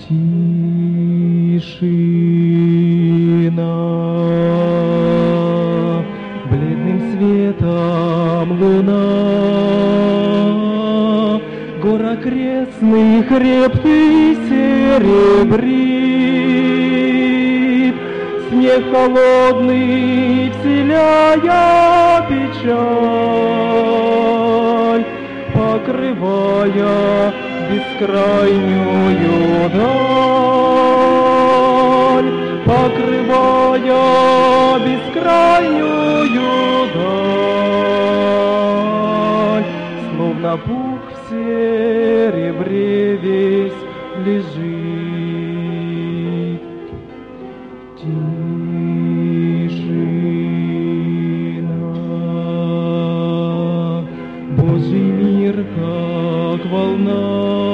Тишина, бледным светом луна, гор окрестный хребты серебрит, снег холодный вселяя печаль, покрывая бескрайнюю даль, покрывая бескрайнюю даль, словно пух в серебре весь лежит. Тишина, Божий мир, как волна,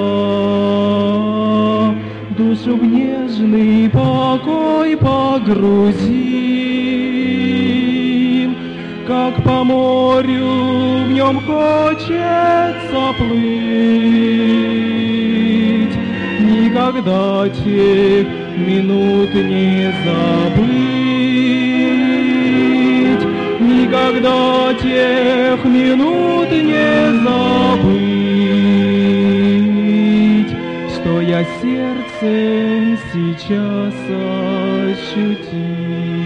душу в нежный покой погрузим, как по морю в нем хочется плыть, никогда тех минут не забыть, никогда тех минут не забыть, что я сердцем сейчас ощутил.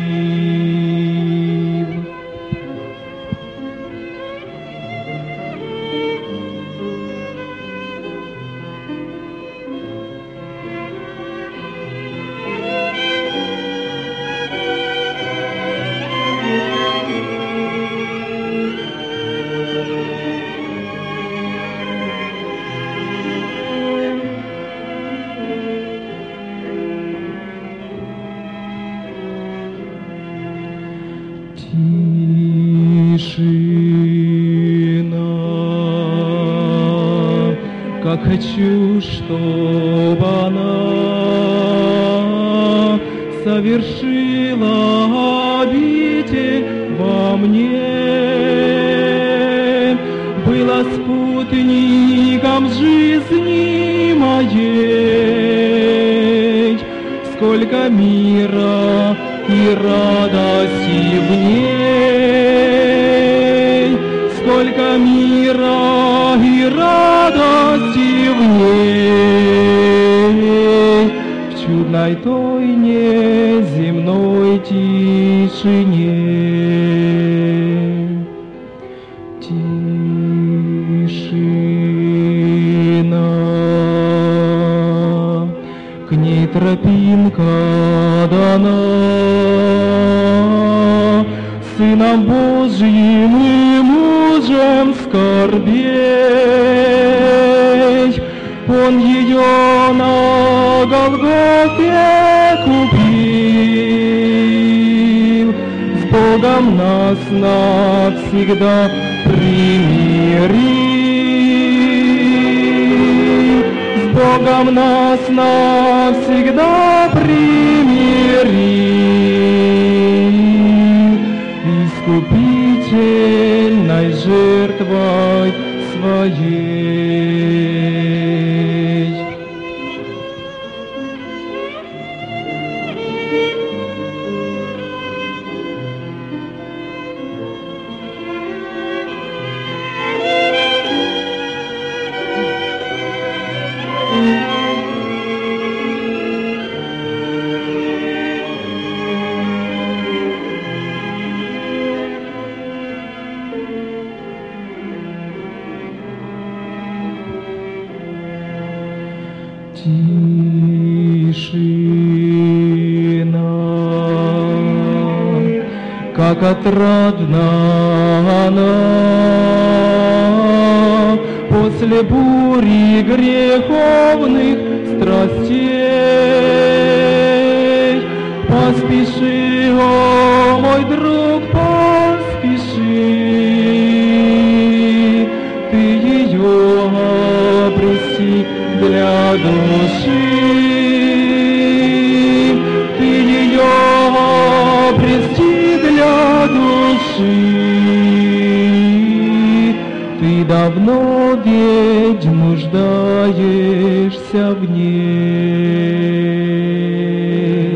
Тишина, как хочу, чтобы она совершила обитель во мне, была спутником жизни моей, сколько мира и радости в ней, сколько мира и радости в ней, в чудной той неземной тишине. Тишина, к ней тропинка дана, Сыном Божьим и мужем скорбей, Он ее на Голгофе купил, с Богом нас навсегда примирил, с Богом нас навсегда примирил, искупительной жертвой своей. Тишина, как отрадна она после бури греховных страстей. Поспеши, о мой друг, поспеши, ты ее обреси для души, ты ее обрести для души, ты Ты давно ведь нуждаешься в ней.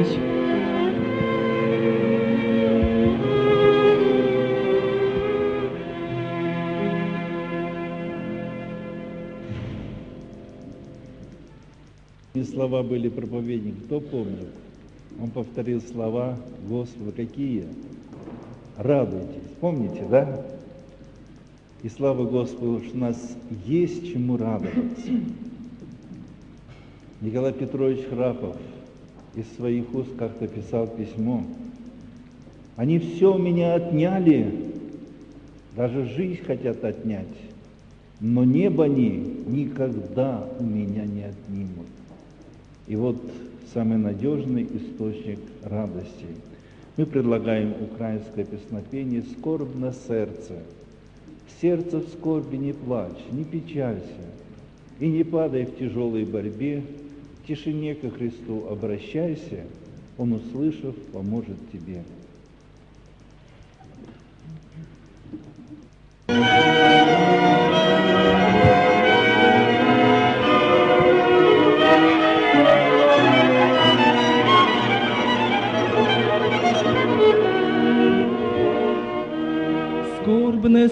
И слова были проповедник. Кто помнит? Он повторил слова Господа. Какие? Радуйтесь. Помните, да? И слава Господу, что у нас есть чему радоваться. Николай Петрович Храпов из своих уст как-то писал письмо. Они все у меня отняли, даже жизнь хотят отнять, но небо они никогда у меня не отнимут. И вот самый надежный источник радости. Мы предлагаем украинское песнопение «Скорбно сердце». Сердце в скорби не плачь, не печалься, и не падай в тяжелой борьбе, в тишине ко Христу обращайся, Он, услышав, поможет тебе. Скорбне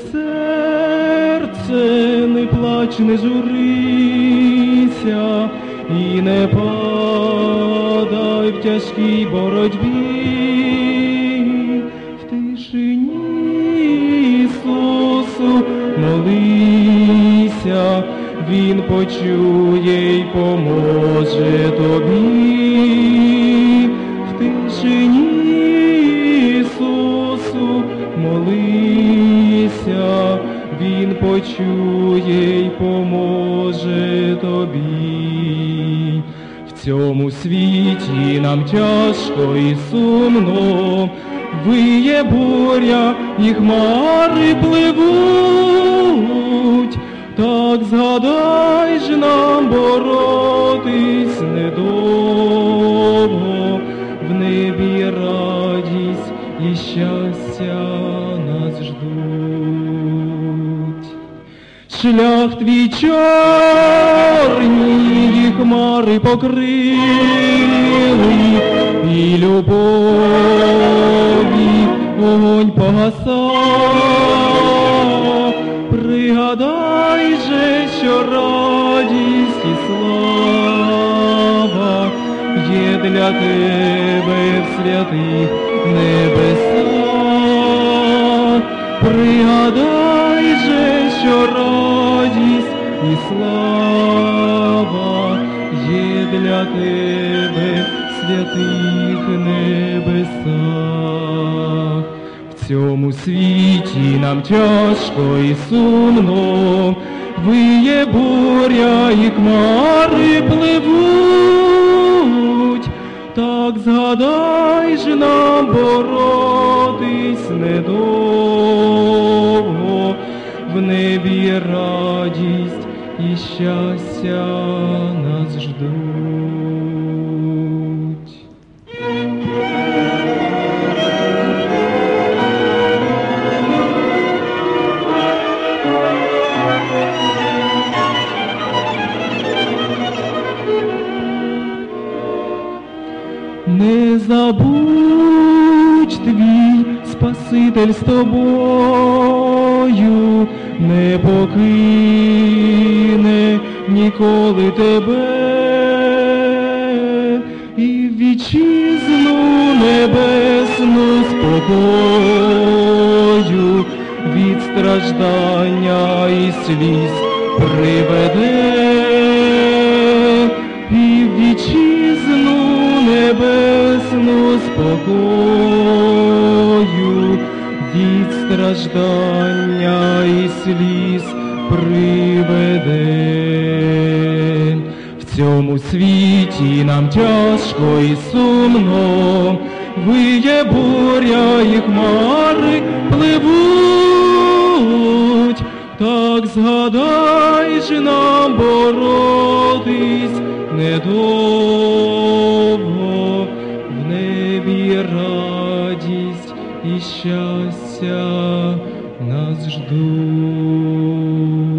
серце, не плач, не журися, і не падай в тяжкій боротьбі, в тишині Ісусу молися, Він почує й поможе тобі, в тишині Ісусу молися, Він почує й поможе тобі. В цьому світі нам тяжко і сумно, виє буря і хмари пливуть, так згадай ж нам боротись недовго, в небі радість і щастя нас ждуть. Шлях твій чорні хмари покрили, і любові огонь погасав. Пригадай же, що радість і слава є для тебе в святих небесах. Пригадай же, що радість і слава є для тебе в святих небесах. В цьому світі нам тяжко і сумно, виє буря і хмари пливуть, так згадай ж нам боротись недовго, в небі радість і щастя нас ждуть. Не забудь, твій Спаситель з тобою, не покине ніколи тебе, і в вітчизну небесну спокою від страждання і сліз приведе, і в вітчизну небесну спокою від страждання і сліз приведе. В цьому світі нам тяжко і сумно, виє буря і хмари пливуть, так згадай ж нам боротись недовго, в небі радість і щастя нас ждуть.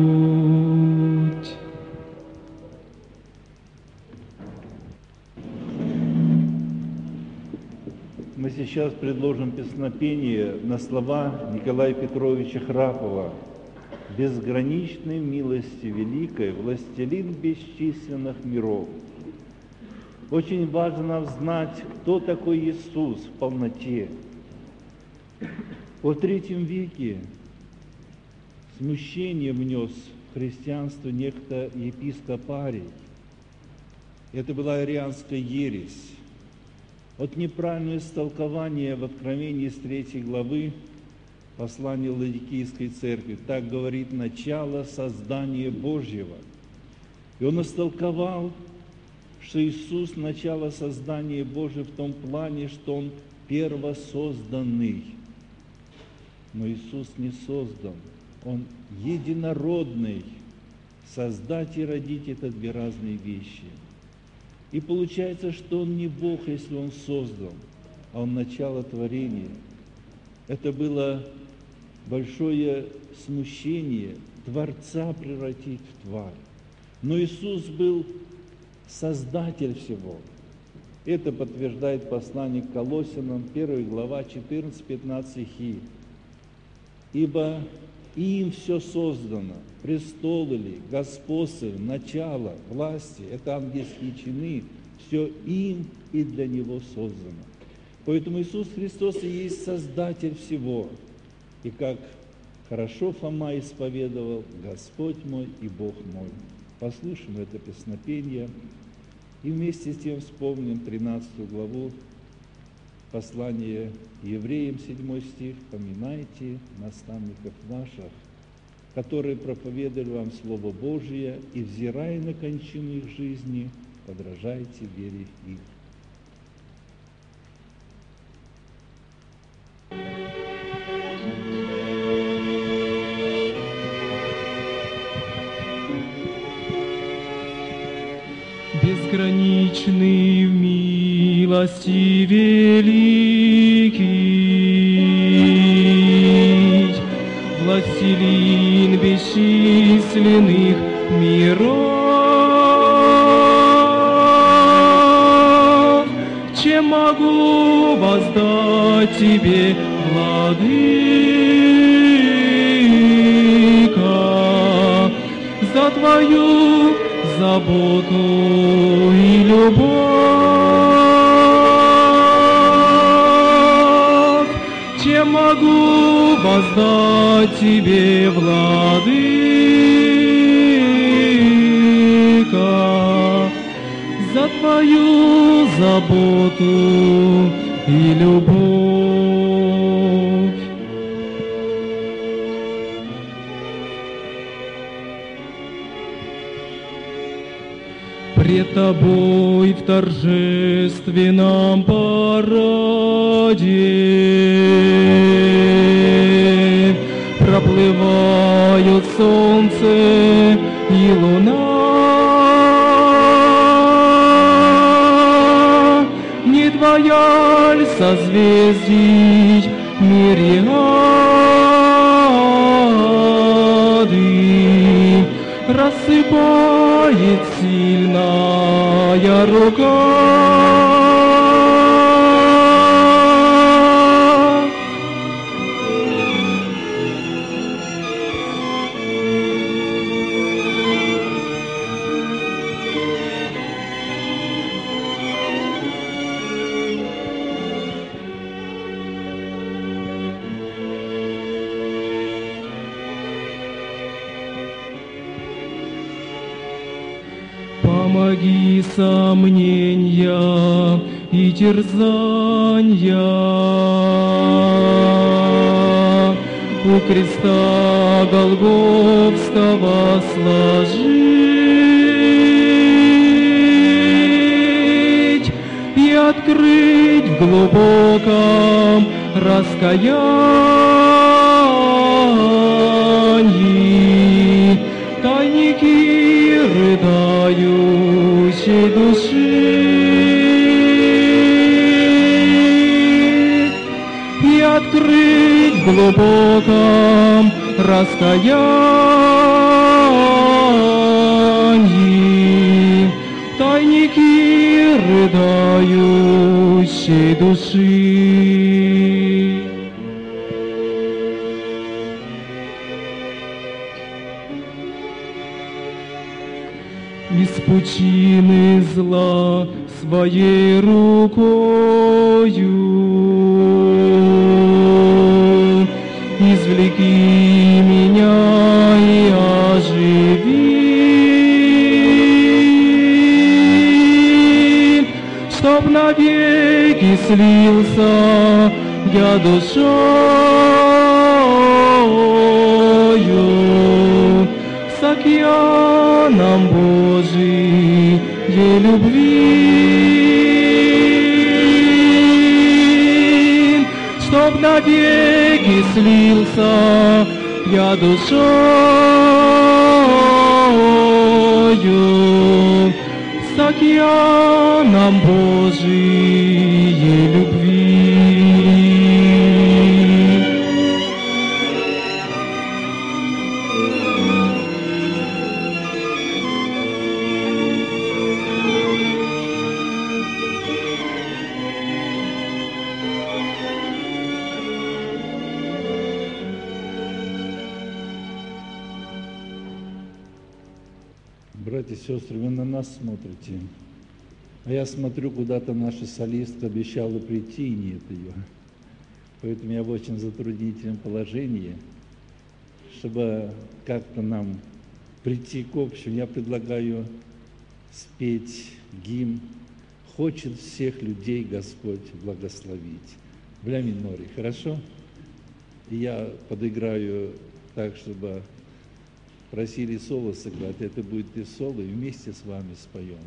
Мы сейчас предложим песнопение на слова Николая Петровича Храпова. «Безграничной милости великой, властелин бесчисленных миров». Очень важно нам знать, кто такой Иисус в полноте. Во III веке смущение внес в христианство некто епископ Арий. Это была арианская ересь. От неправильного истолкования в Откровении с 3 главы послания Ладикийской церкви, так говорит начало создания Божьего. И он истолковал, что Иисус – начало создания Божьего в том плане, что Он первосозданный. Но Иисус не создан, Он единородный. Создать и родить – это две разные вещи. И получается, что Он не Бог, если Он создан, а Он начало творения. Это было большое смущение Творца превратить в тварь. Но Иисус был Создатель всего. Это подтверждает послание к Колоссянам, 1 глава, 14-15 стихи. «Ибо им все создано, престолы ли, господства, начало, власти, это ангельские чины, все им и для Него создано». Поэтому Иисус Христос и есть Создатель всего. И как хорошо Фома исповедовал: «Господь мой и Бог мой». Послушаем это песнопение и вместе с тем вспомним 13 главу послания Евреям, 7 стих. «Поминайте наставников ваших, которые проповедовали вам Слово Божие, и, взирая на кончину их жизни, подражайте вере их». Безграничный в милости великий, властелин бесчисленных миров, чем могу воздать Тебе, Владыка, за Твою заботу и любовь, чем могу воздать Тебе, Владыка, за Твою заботу и любовь. Пред Тобой в торжественном параде проплывают солнце и луна. Не Твоя ль созвездий мириады рассыпает сильная рука? Помоги сомнения и терзания у креста Голгофского сложить и открыть в глубоком раскаянии тайники рыдающей души и открыть в глубоком раскаянии тайники рыдающей души. Из пучины зла своей рукою извлеки меня и оживи, чтоб навеки слился я душою с океаном Божией любви, чтоб навеки слился я душою с океаном Божией любви. Братья и сестры, вы на нас смотрите, а я смотрю, куда-то наша солистка обещала прийти, и нет ее. Поэтому я в очень затруднительном положении. Чтобы как-то нам прийти к общему, я предлагаю спеть гимн «Хочет всех людей Господь благословить» в ля миноре, хорошо? И я подыграю так, чтобы просили соло сыграть, это будет и соло, и вместе с вами споем.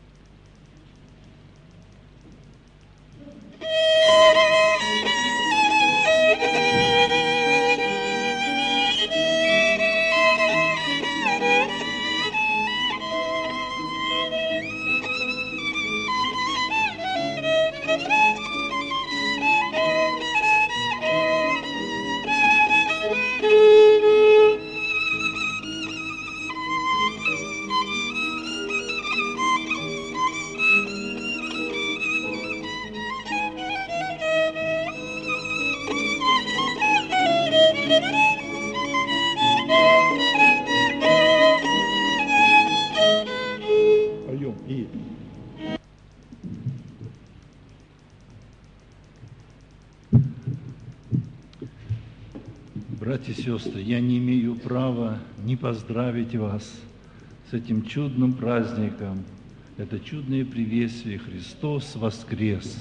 Братья и сестры, я не имею права не поздравить вас с этим чудным праздником. Это чудное приветствие «Христос воскрес!»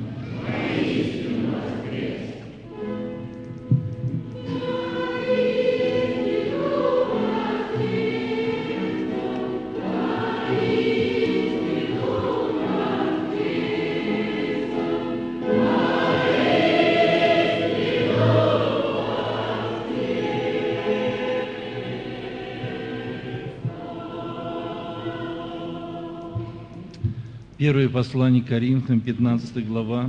Первое послание Коринфянам, 15 глава,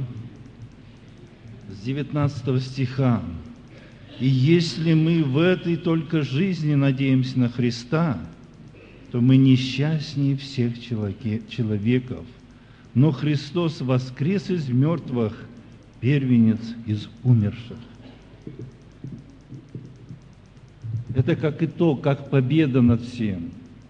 с 19 стиха. «И если мы в этой только жизни надеемся на Христа, то мы несчастнее всех человеков. Но Христос воскрес из мертвых, первенец из умерших». Это как итог, как победа над всем.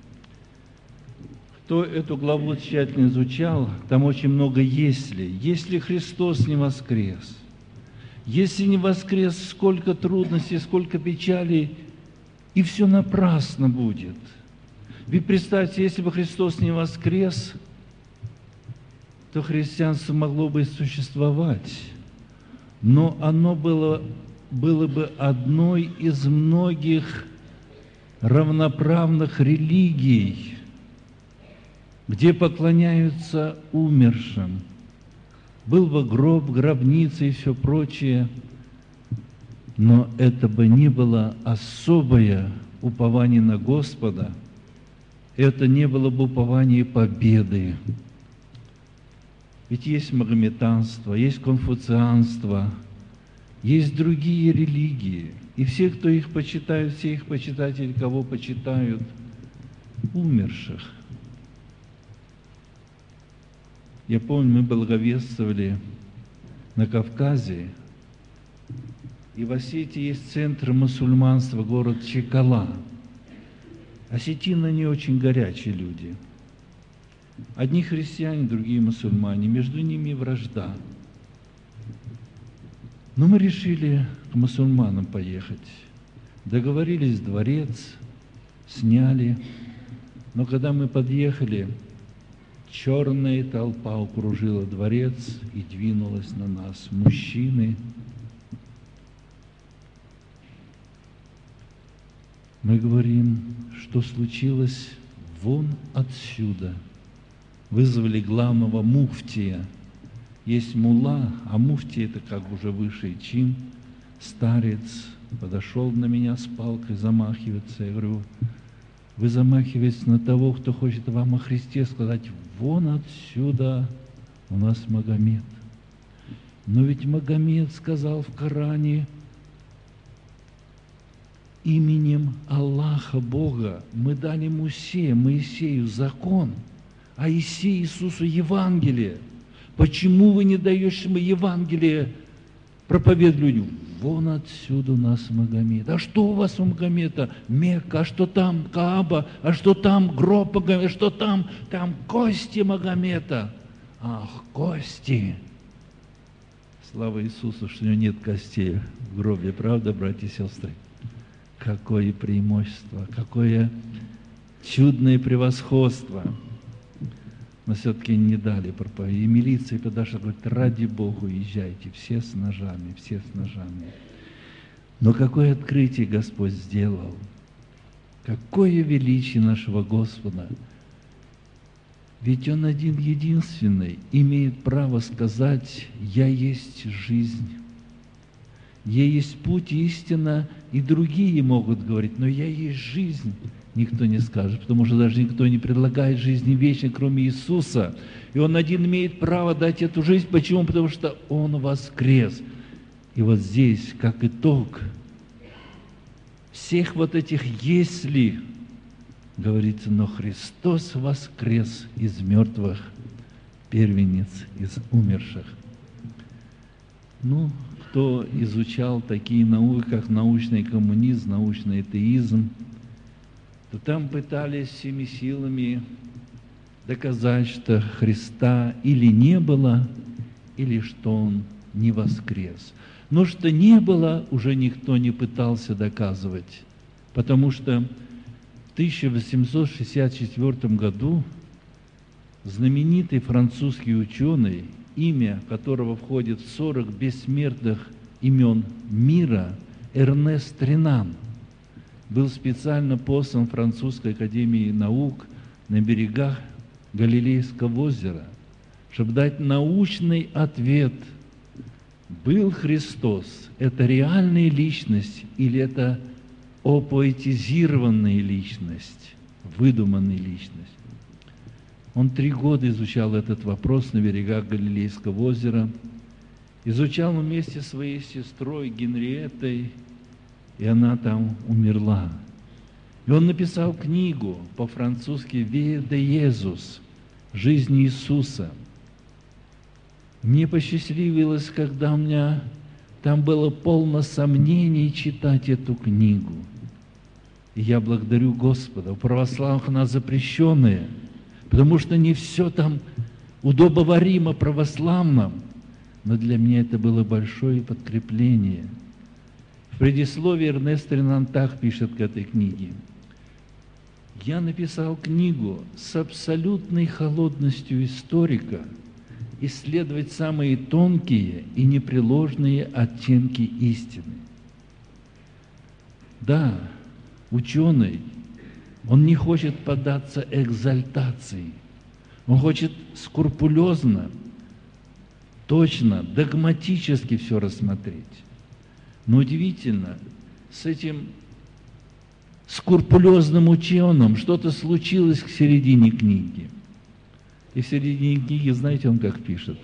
Кто эту главу тщательно изучал, там очень много «если». Если Христос не воскрес, если не воскрес, сколько трудностей, сколько печалей, и все напрасно будет. Ведь представьте, если бы Христос не воскрес, то христианство могло бы существовать, но оно было бы одной из многих равноправных религий, где поклоняются умершим. Был бы гроб, гробница и все прочее, но это бы не было особое упование на Господа, это не было бы упование победы. Ведь есть магометанство, есть конфуцианство, есть другие религии, и все, кто их почитают, все их почитатели, кого почитают, умерших. Я помню, мы благовествовали на Кавказе, и в Осетии есть центр мусульманства, город Чекала. Осетины не очень горячие люди. Одни христиане, другие мусульмане, между ними вражда. Но мы решили к мусульманам поехать. Договорились в дворец, сняли. Но когда мы подъехали, черная толпа окружила дворец и двинулась на нас. Мужчины. Мы говорим, что случилось, вон отсюда. Вызвали главного муфтия. Есть мулла, а муфтий это как уже высший чин, старец. Подошел на меня с палкой, замахивается. Я говорю, вы замахиваетесь на того, кто хочет вам о Христе сказать, вон отсюда у нас Магомед. Но ведь Магомед сказал в Коране, именем Аллаха, Бога, мы дали Моисею закон, а Иисусу Евангелие. Почему вы не даете Евангелие проповедовать людям? Вон отсюда у нас Магомед. А что у вас у Магомеда? Мекка, а что там Кааба, а что там гроб Магомеда, а что там кости Магомеда? Ах, кости! Слава Иисусу, что у него нет костей в гробе, правда, братья и сестры? Какое преимущество, какое чудное превосходство. Но все-таки не дали проповедь. И милиция подошла, говорит, ради Бога, езжайте, все с ножами, все с ножами. Но какое открытие Господь сделал, какое величие нашего Господа. Ведь Он один единственный имеет право сказать, «Я есть жизнь». «Я есть путь, истина», и другие могут говорить, но «Я есть жизнь». Никто не скажет, потому что даже никто не предлагает жизни вечной, кроме Иисуса. И Он один имеет право дать эту жизнь. Почему? Потому что Он воскрес. И вот здесь, как итог всех вот этих «если», говорится, но Христос воскрес из мертвых, первенец из умерших. Ну, кто изучал такие науки, как научный коммунизм, научный атеизм, то там пытались всеми силами доказать, что Христа или не было, или что Он не воскрес. Но что не было, уже никто не пытался доказывать, потому что в 1864 году знаменитый французский ученый, имя которого входит в 40 бессмертных имен мира, Эрнест Ренан, был специально послан Французской академией наук на берегах Галилейского озера, чтобы дать научный ответ, был Христос, это реальная личность или это опоэтизированная личность, выдуманная личность. Он 3 года изучал этот вопрос на берегах Галилейского озера, изучал вместе со своей сестрой Генриеттой, и она там умерла. И он написал книгу по-французски «Vie de Jésus» – «Жизнь Иисуса». Мне посчастливилось, когда у меня там было полно сомнений читать эту книгу. И я благодарю Господа. У православных она запрещенная, потому что не все там удобоваримо православном, но для меня это было большое подкрепление. В предисловии Эрнест Ренан так пишет к этой книге. «Я написал книгу с абсолютной холодностью историка исследовать самые тонкие и непреложные оттенки истины». Да, ученый, он не хочет поддаться экзальтации, он хочет скрупулезно, точно, догматически все рассмотреть. Но удивительно, с этим скрупулезным ученым что-то случилось к середине книги. И в середине книги, знаете, он как пишет?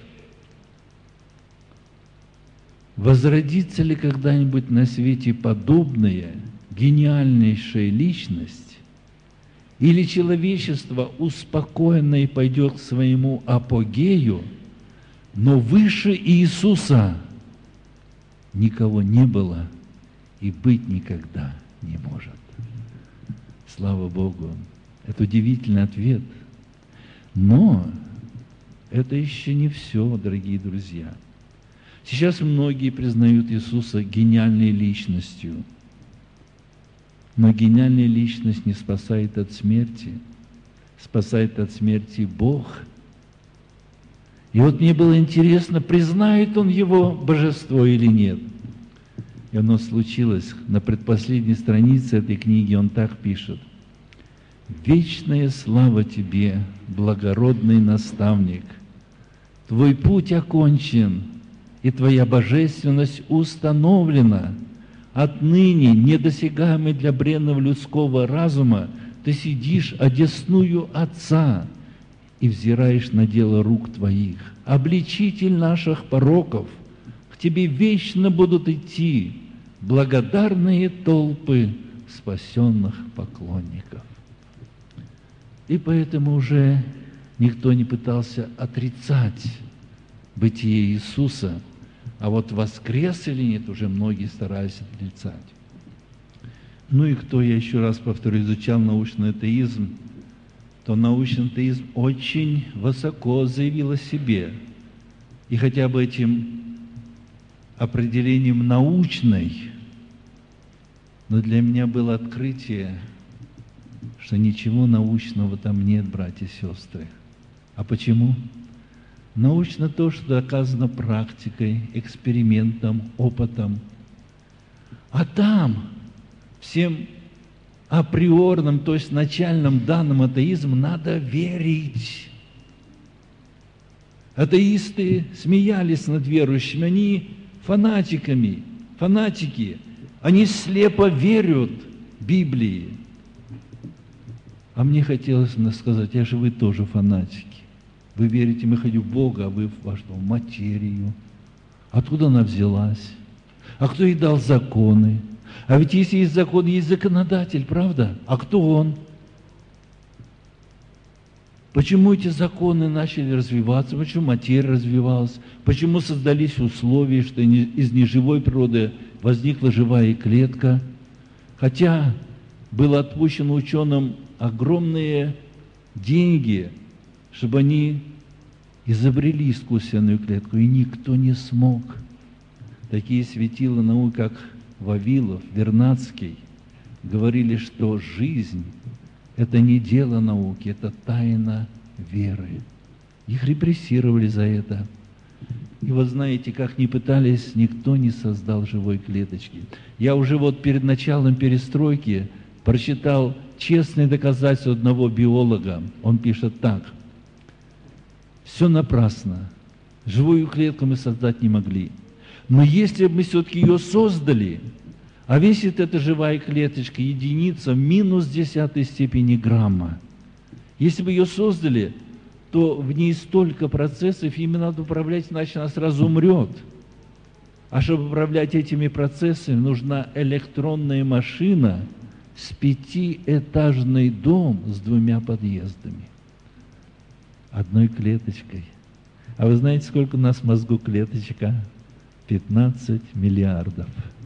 Возродится ли когда-нибудь на свете подобная гениальнейшая личность, Или человечество успокоенное пойдет к своему апогею, но выше Иисуса никого не было и быть никогда не может. Слава Богу! Это удивительный ответ. Но это еще не все, дорогие друзья. Сейчас многие признают Иисуса гениальной личностью. Но гениальная личность не спасает от смерти. Спасает от смерти Бог. И вот мне было интересно, признает он его божество или нет. И оно случилось. На предпоследней странице этой книги он так пишет. «Вечная слава тебе, благородный наставник! Твой путь окончен, и твоя божественность установлена. Отныне, недосягаемый для бренного людского разума, ты сидишь одесную Отца и взираешь на дело рук твоих. Обличитель наших пороков, к тебе вечно будут идти благодарные толпы спасенных поклонников». И поэтому уже никто не пытался отрицать бытие Иисуса, а вот воскрес или нет, уже многие старались отрицать. Ну и кто, я еще раз повторю, изучал научный атеизм, то научный атеизм очень высоко заявил о себе. И хотя бы этим определением научной, но для меня было открытие, что ничего научного там нет, братья и сестры. А почему? Научно то, что доказано практикой, экспериментом, опытом. А там всем априорным, то есть начальным данным атеизма надо верить. Атеисты смеялись над верующими, они фанатики, они слепо верят Библии. А мне хотелось сказать, я же вы тоже фанатики. Вы верите, мы ходим в Бога, а вы во что? В материю. Откуда она взялась? А кто ей дал законы? А ведь если есть закон, есть законодатель, правда? А кто он? Почему эти законы начали развиваться? Почему материя развивалась? Почему создались условия, что из неживой природы возникла живая клетка? Хотя было отпущено ученым огромные деньги, чтобы они изобрели искусственную клетку, и никто не смог. Такие светила наук, как Вавилов, Вернадский, говорили, что жизнь – это не дело науки, это тайна веры. Их репрессировали за это. И вот знаете, как ни пытались, никто не создал живой клеточки. Я уже вот перед началом перестройки прочитал честные доказательства одного биолога. Он пишет так. Все напрасно. Живую клетку мы создать не могли. Но если бы мы все-таки ее создали, а весит эта живая клеточка единица в минус 10 степени грамма. Если бы ее создали, то в ней столько процессов, ими надо управлять, иначе она сразу умрет. А чтобы управлять этими процессами, нужна электронная машина с 5-этажный дом с 2 подъездами. Одной клеточкой. А вы знаете, сколько у нас в мозгу клеточек? 15 миллиардов.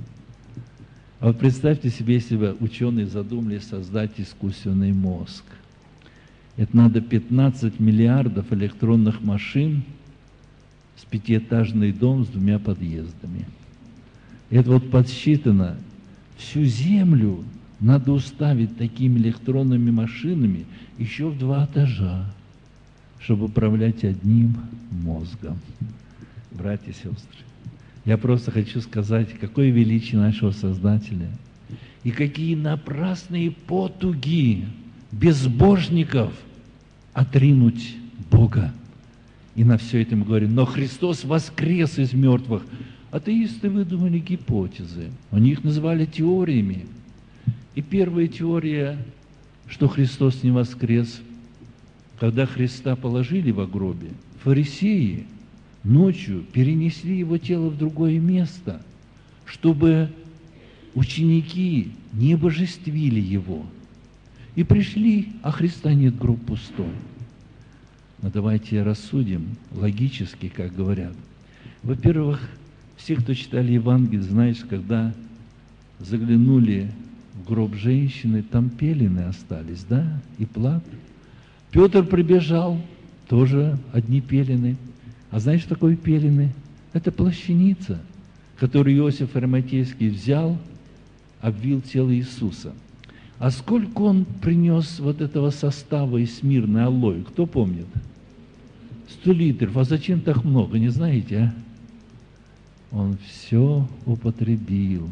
А вот представьте себе, если бы ученые задумались создать искусственный мозг. Это надо 15 миллиардов электронных машин с 5-этажный дом с 2 подъездами. Это вот подсчитано. Всю Землю надо уставить такими электронными машинами еще в 2 этажа, чтобы управлять одним мозгом. Братья и сестры, я просто хочу сказать, какое величие нашего Создателя и какие напрасные потуги безбожников отринуть Бога. И на все это мы говорим, но Христос воскрес из мертвых. Атеисты выдумали гипотезы, они их называли теориями. И первая теория, что Христос не воскрес, когда Христа положили во гробе, фарисеи ночью перенесли его тело в другое место, чтобы ученики не божествили его. И пришли, а Христа нет, гроб пустой. Но давайте рассудим логически, как говорят. Во-первых, все, кто читали Евангелие, знаешь, когда заглянули в гроб женщины, там пелены остались, да, и плат. Петр прибежал, тоже одни пелены. А знаешь, что такое пелены? Это плащаница, которую Иосиф Ариматейский взял, обвил тело Иисуса. А сколько он принес вот этого состава из Смирны, алоэ? Кто помнит? 100 литров. А зачем так много, не знаете, а? Он все употребил.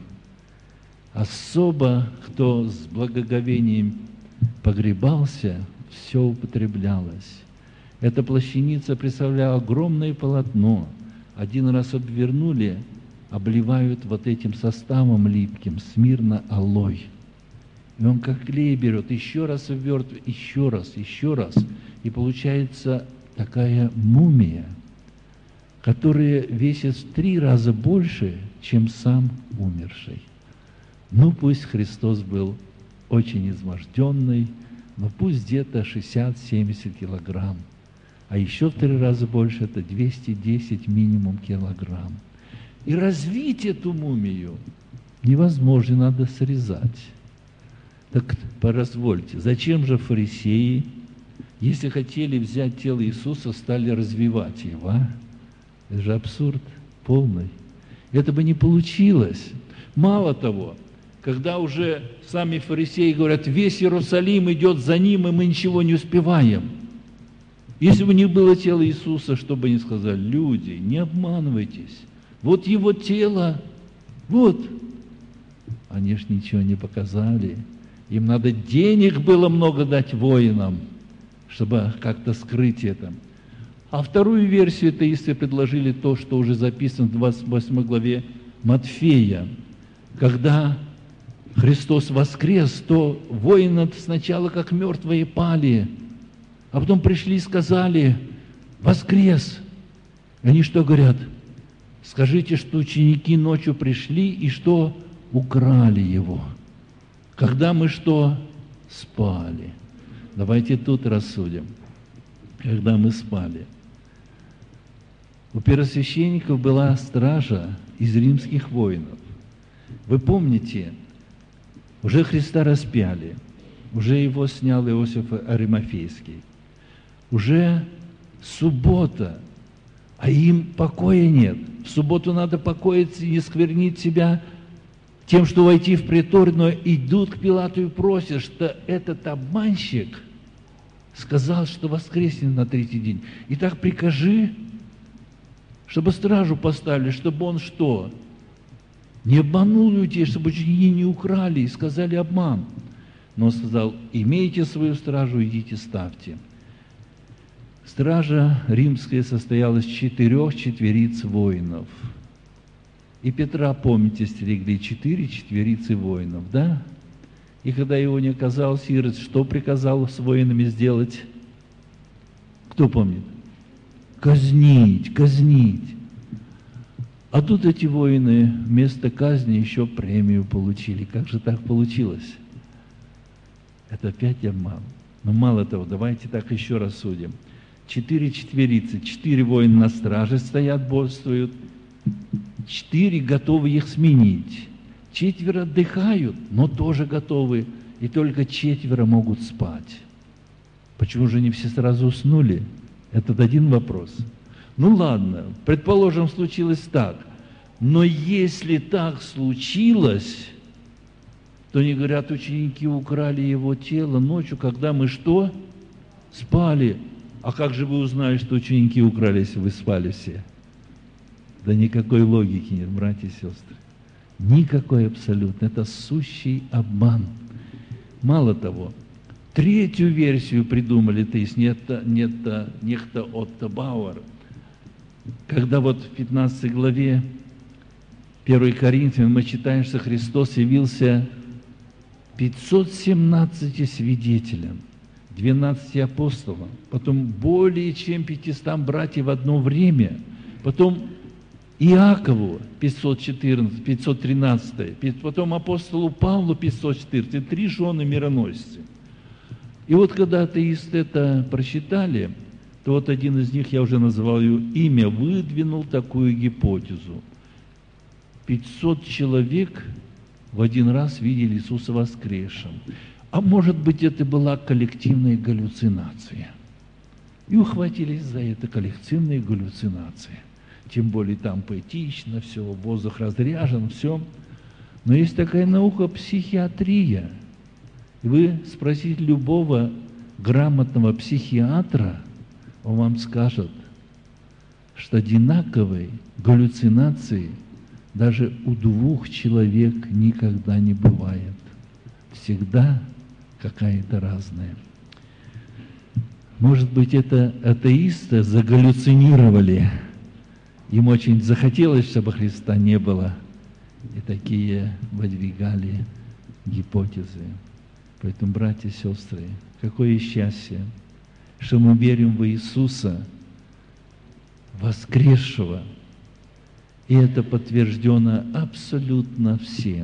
Особо, кто с благоговением погребался, все употреблялось. Эта плащаница представляла огромное полотно. Один раз обвернули, обливают вот этим составом липким, Смирна алоэ. И он как клей берет, еще раз обвертывает, еще раз. И получается такая мумия, которая весит в 3 раза больше, чем сам умерший. Ну, пусть Христос был очень изможденный, но пусть где-то 60-70 килограмм. А еще в 3 раза больше, это 210 минимум килограмм. И развить эту мумию невозможно, надо срезать. Так поразвольте, зачем же фарисеи, если хотели взять тело Иисуса, стали развивать его, а? Это же абсурд полный. Это бы не получилось. Мало того, когда уже сами фарисеи говорят, весь Иерусалим идет за ним, и мы ничего не успеваем. Если бы у них было тело Иисуса, что бы они сказали? Люди, не обманывайтесь. Вот его тело, вот. Они ж ничего не показали. Им надо денег было много дать воинам, чтобы как-то скрыть это. А вторую версию атеисты предложили то, что уже записано в 28 главе Матфея. Когда Христос воскрес, то воины сначала как мертвые пали, а потом пришли и сказали, воскрес. Они что говорят? Скажите, что ученики ночью пришли и что украли его. Когда мы что? Спали. Давайте тут рассудим. Когда мы спали. У первосвященников была стража из римских воинов. Вы помните, уже Христа распяли, уже его снял Иосиф Аримафейский. Уже суббота, а им покоя нет. В субботу надо покоиться и не сквернить себя тем, что войти в притор, но идут к Пилату и просят, что этот обманщик сказал, что воскреснет на 3-й день. Итак, прикажи, чтобы стражу поставили, чтобы он что? Не обманул людей, чтобы ученики не украли и сказали обман. Но он сказал, имейте свою стражу, идите ставьте. Стража римская состояла из 4 четвериц воинов. И Петра, помните, стерегли 4 четверицы воинов, да? И когда его не оказалось, Ирод что приказал с воинами сделать? Кто помнит? Казнить. А тут эти воины вместо казни еще премию получили. Как же так получилось? Это опять обман. Но мало того, давайте так еще раз судим. 4 четверицы, 4 воина на страже стоят, бодрствуют, 4 готовы их сменить. 4 отдыхают, но тоже готовы, и только 4 могут спать. Почему же не все сразу уснули? Это один вопрос. Ну ладно, предположим, случилось так. Но если так случилось, то они говорят, ученики украли его тело ночью, когда мы что? Спали. А как же вы узнали, что ученики украли, если вы спали все? Да никакой логики нет, братья и сестры. Никакой абсолютно. Это сущий обман. Мало того, 3-ю версию придумали, то есть некто Отто Бауэр, когда вот в 15 главе 1 Коринфянам мы читаем, что Христос явился 517 свидетелям, 12 апостолам, потом более чем 500 братьев в одно время, потом Иакову 514, 513, потом апостолу Павлу 514, 3 жены мироносцы. И вот когда атеисты это прочитали, то вот один из них, я уже называл его имя, выдвинул такую гипотезу. 500 человек в один раз видели Иисуса воскресшим. А может быть, это была коллективная галлюцинация. И ухватились за это, коллективные галлюцинации. Тем более там поэтично, все, воздух разряжен, все. Но есть такая наука психиатрия. И вы спросите любого грамотного психиатра, он вам скажет, что одинаковой галлюцинации даже у двух человек никогда не бывает. Всегда какая-то разная. Может быть, это атеисты загаллюцинировали. Им очень захотелось, чтобы Христа не было. И такие выдвигали гипотезы. Поэтому, братья и сестры, какое счастье, что мы верим в Иисуса, воскресшего. И это подтверждено абсолютно всем.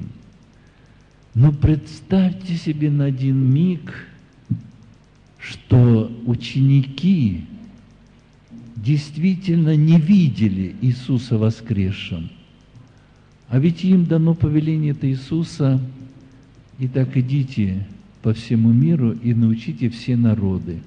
Но представьте себе на один миг, что ученики действительно не видели Иисуса воскресшим. А ведь им дано повеление от Иисуса: «Итак, идите по всему миру и научите все народы».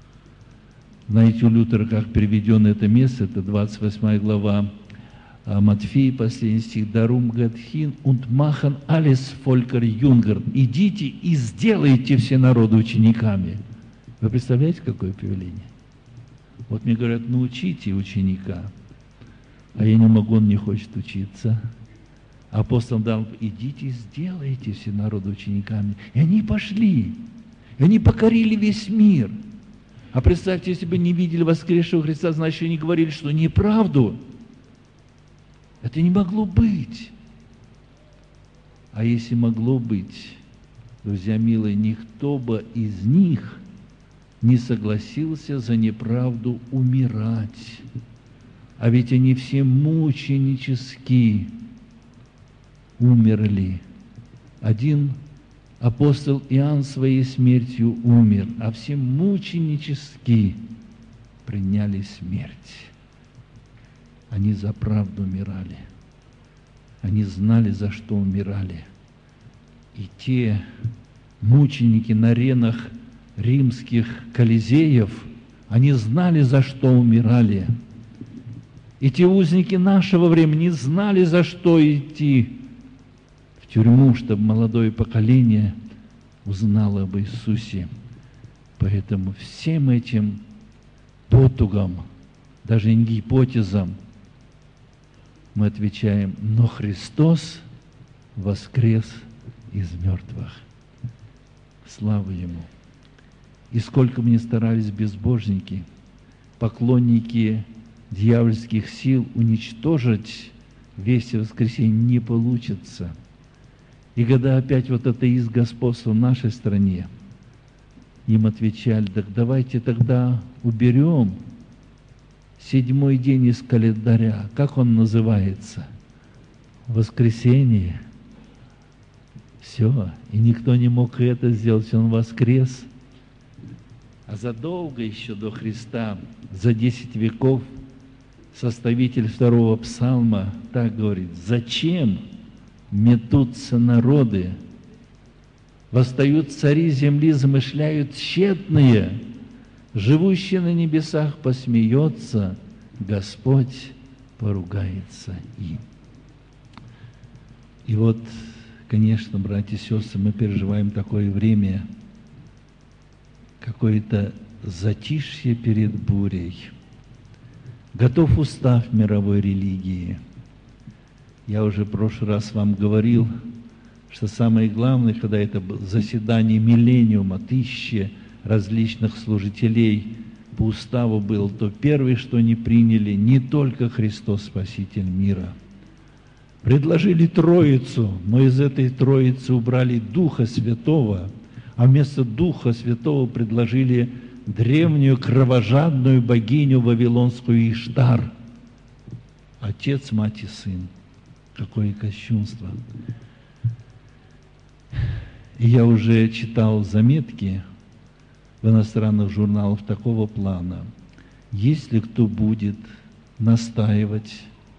Знаете, у Лютера, как переведено это место, это 28 глава Матфея, последний стих: «Darum geht hin und machen alles Volker Jünger». «Идите и сделайте все народы учениками». Вы представляете, какое повеление? Вот мне говорят: научите ученика, а я не могу, он не хочет учиться. Апостол дал: идите и сделайте все народы учениками. И они пошли, и они покорили весь мир. А представьте, если бы не видели воскресшего Христа, значит, они говорили, что неправду. Это не могло быть. А если могло быть, друзья милые, никто бы из них не согласился за неправду умирать. А ведь они все мученически умерли. Один апостол Иоанн своей смертью умер, а все мученически приняли смерть. Они за правду умирали. Они знали, за что умирали. И те мученики на аренах римских колизеев, они знали, за что умирали. И те узники нашего времени знали, за что идти в тюрьму, чтобы молодое поколение узнало об Иисусе. Поэтому всем этим потугам, даже не гипотезам, мы отвечаем: но Христос воскрес из мертвых. Слава Ему! И сколько бы ни старались безбожники, поклонники дьявольских сил уничтожить весть о воскресении, не получится. И когда опять вот атеист господствовал в нашей стране, им отвечали: так давайте тогда уберем 7-й день из календаря. Как он называется? Воскресенье. Все. И никто не мог это сделать, он воскрес. А задолго еще до Христа, за 10 веков, составитель 2-го псалма так говорит: «Зачем метутся народы? Восстают цари земли, замышляют тщетные. Живущий на небесах посмеется, Господь поругается им». И вот, конечно, братья и сестры, мы переживаем такое время, какое-то затишье перед бурей. Готов устав мировой религии. Я уже в прошлый раз вам говорил, что самое главное, когда это заседание миллениума, 1000 различных служителей по уставу было, то первое, что они приняли, не только Христос Спаситель мира. Предложили Троицу, но из этой Троицы убрали Духа Святого, а вместо Духа Святого предложили древнюю кровожадную богиню вавилонскую Иштар. Отец, мать и сын. Какое кощунство. И я уже читал заметки, в иностранных журналах такого плана. Если кто будет настаивать,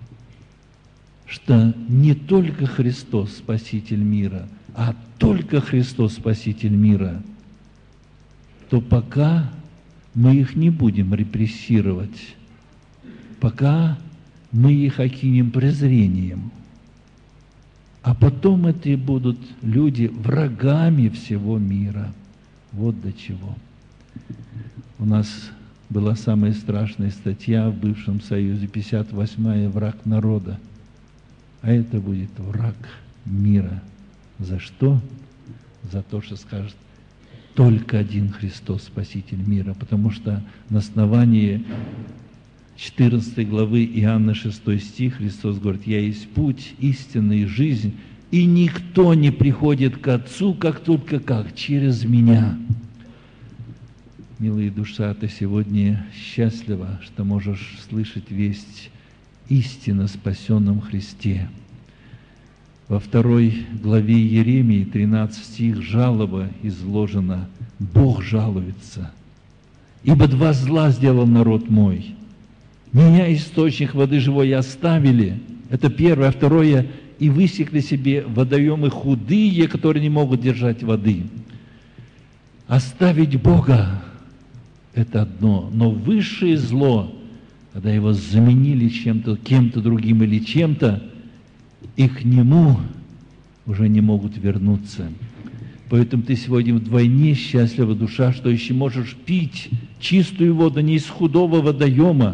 что не только Христос Спаситель мира, а только Христос Спаситель мира, то пока мы их не будем репрессировать, пока мы их окинем презрением, а потом это будут люди врагами всего мира. Вот до чего. У нас была самая страшная статья в бывшем Союзе, 58-я, «Враг народа». А это будет враг мира. За что? За то, что скажет только один Христос, Спаситель мира. Потому что на основании 14 главы Иоанна 6 стих Христос говорит: «Я есть путь, истина и жизнь, и никто не приходит к Отцу, как только как? Через Меня». Милая душа, ты сегодня счастлива, что можешь слышать весть истины о спасенном Христе. Во 2 главе Иеремии, 13 стих, жалоба изложена. Бог жалуется. «Ибо два зла сделал народ мой. Меня, источник воды живой, оставили». Это первое. А второе: «И высекли себе водоемы худые, которые не могут держать воды». Оставить Бога – это одно, но высшее зло, когда его заменили чем-то, кем-то другим или чем-то, и к нему уже не могут вернуться. Поэтому ты сегодня вдвойне счастлива, душа, что еще можешь пить чистую воду не из худого водоема.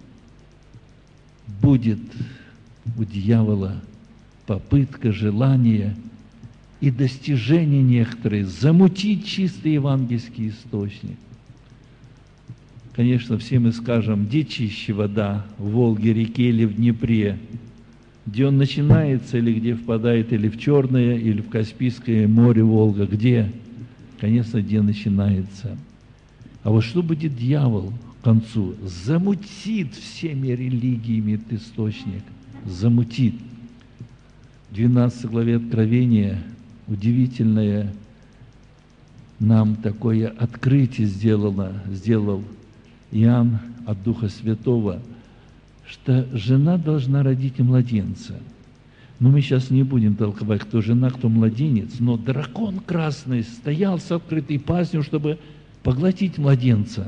Будет у дьявола попытка, желание и достижение некоторые замутить чистый евангельский источник. Конечно, все мы скажем: где чище вода, в Волге, реке или в Днепре? Где он начинается, или где впадает, или в Черное, или в Каспийское море, Волга? Где? Конечно, где начинается. А вот что будет дьявол к концу? Замутит всеми религиями этот источник. Замутит. В 12 главе Откровения удивительное нам такое открытие сделал Иоанн от Духа Святого, что жена должна родить младенца. Но мы сейчас не будем толковать, кто жена, кто младенец, но дракон красный стоял с открытой пастью, чтобы поглотить младенца.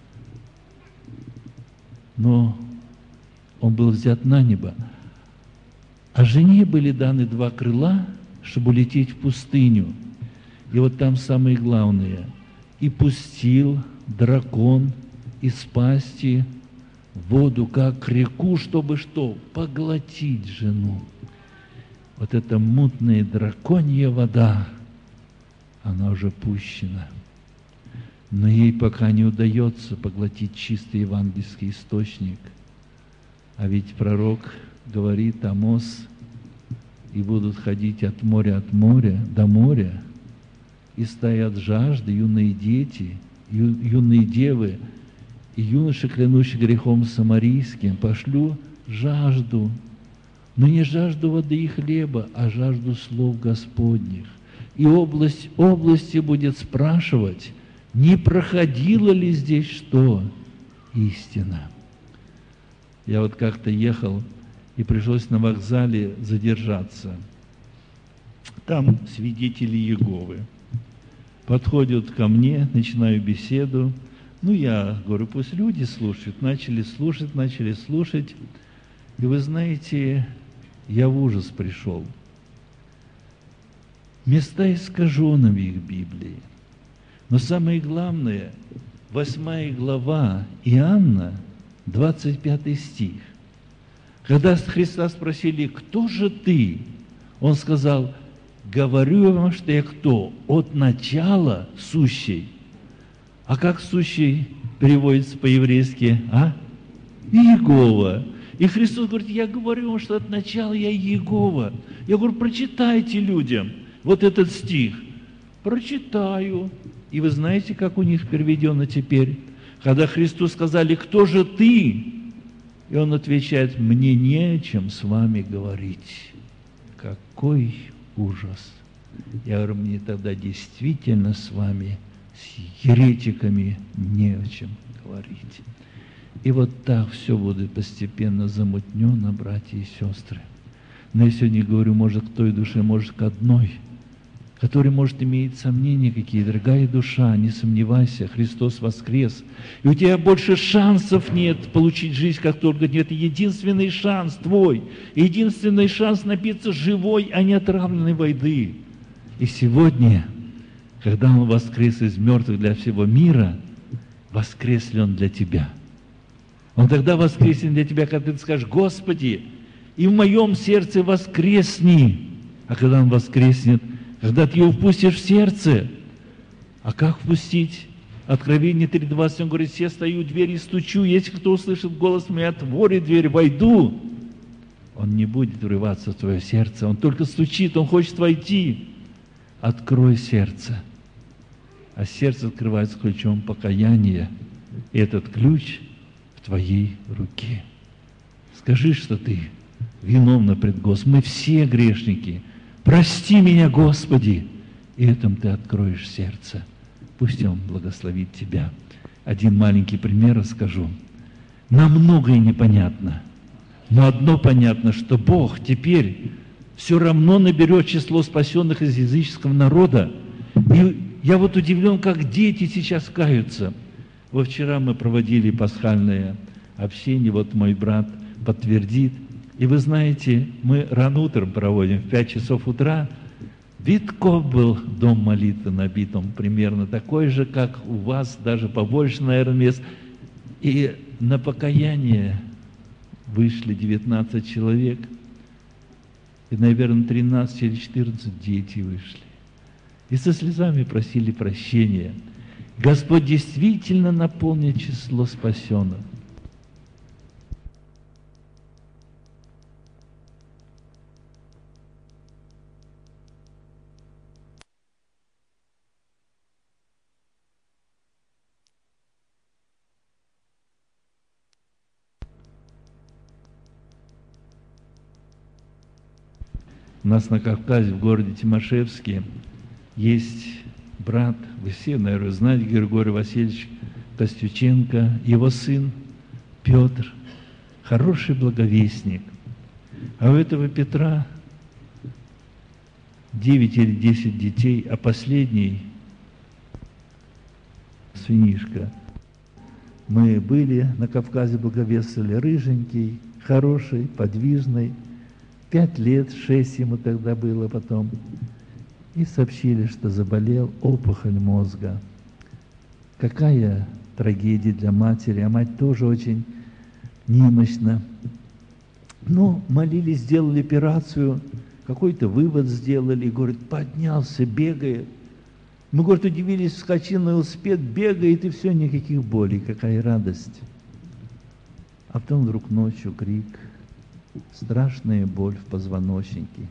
Но он был взят на небо. А жене были даны 2 крыла, чтобы улететь в пустыню. И вот там самое главное: «И пустил дракон из пасти воду, как реку, чтобы что? Поглотить жену». Вот эта мутная драконья вода, она уже пущена. Но ей пока не удается поглотить чистый евангельский источник. А ведь пророк говорит, Амос: «И будут ходить от моря до моря, и стоят жажды юные дети, юные девы, и юноши, клянущие грехом самарийским, пошлю жажду, но не жажду воды и хлеба, а жажду слов Господних. И области будет спрашивать, не проходило ли здесь что? Истина». Я вот как-то ехал, и пришлось на вокзале задержаться. Там свидетели Иеговы подходят ко мне, начинаю беседу. Ну, я говорю, пусть люди слушают. Начали слушать. И вы знаете, я в ужас пришел. Места искажены в их Библии. Но самое главное, 8 глава Иоанна, 25 стих. Когда Христа спросили: «Кто же ты?» Он сказал: «Говорю вам, что я кто? От начала сущий». А как сущий переводится по-еврейски? Иегова. И Христос говорит: «Я говорю вам, что от начала я Иегова». Я говорю: прочитайте людям вот этот стих. Прочитаю. И вы знаете, как у них переведено теперь? Когда Христу сказали: «Кто же ты?» И он отвечает: «Мне не о чем с вами говорить». Какой ужас! Я говорю: мне тогда действительно с вами с еретиками не о чем говорить. И вот так все будет постепенно замутнено, братья и сестры. Но я сегодня говорю, может, к той душе, может, к одной, который, может, имеет сомнения какие. Дорогая душа, не сомневайся, Христос воскрес. И у тебя больше шансов нет получить жизнь, как только нет. Это единственный шанс твой. Единственный шанс напиться живой, а не отравленной воды. И сегодня, когда Он воскрес из мертвых для всего мира, воскрес ли Он для тебя? Он тогда воскреснет для тебя, когда ты скажешь: Господи, и в моем сердце воскресни. А когда Он воскреснет, когда ты его впустишь в сердце, а как впустить? Откровение 3:20, он говорит: я стою у двери и стучу, если кто услышит голос мой, отворит дверь, войду. Он не будет врываться в твое сердце, он только стучит, он хочет войти. Открой сердце. А сердце открывается ключом покаяния. И этот ключ в твоей руке. Скажи, что ты виновна пред Господом. Мы все грешники. Прости меня, Господи. И этим ты откроешь сердце. Пусть Он благословит тебя. Один маленький пример расскажу. Нам многое непонятно. Но одно понятно, что Бог теперь все равно наберет число спасенных из языческого народа. И я вот удивлен, как дети сейчас каются. Вот вчера мы проводили пасхальное общение, вот мой брат подтвердит. И вы знаете, мы рано утром проводим, в 5 часов утра. Битков был дом молитвы набит, он примерно такой же, как у вас, даже побольше, наверное, мест. И на покаяние вышли 19 человек. И, наверное, 13 или 14 дети вышли. И со слезами просили прощения. Господь действительно наполнит число спасенных. У нас на Кавказе, в городе Тимашевске, есть брат, вы все, наверное, знаете, Григорий Васильевич Костюченко, его сын Петр, хороший благовестник. А у этого Петра 9 или 10 детей, а последний сынишка. Мы были на Кавказе, благовествовали, рыженький, хороший, подвижный, 5 лет, 6 ему тогда было потом. И сообщили, что заболел опухоль мозга. Какая трагедия для матери, а мать тоже очень немощна. Но молились, сделали операцию, какой-то вывод сделали, и, говорит, поднялся, бегает. Мы, говорит, удивились, вскочил на велосипед, бегает, и все, никаких болей, какая радость. А потом вдруг ночью крик, страшная боль в позвоночнике.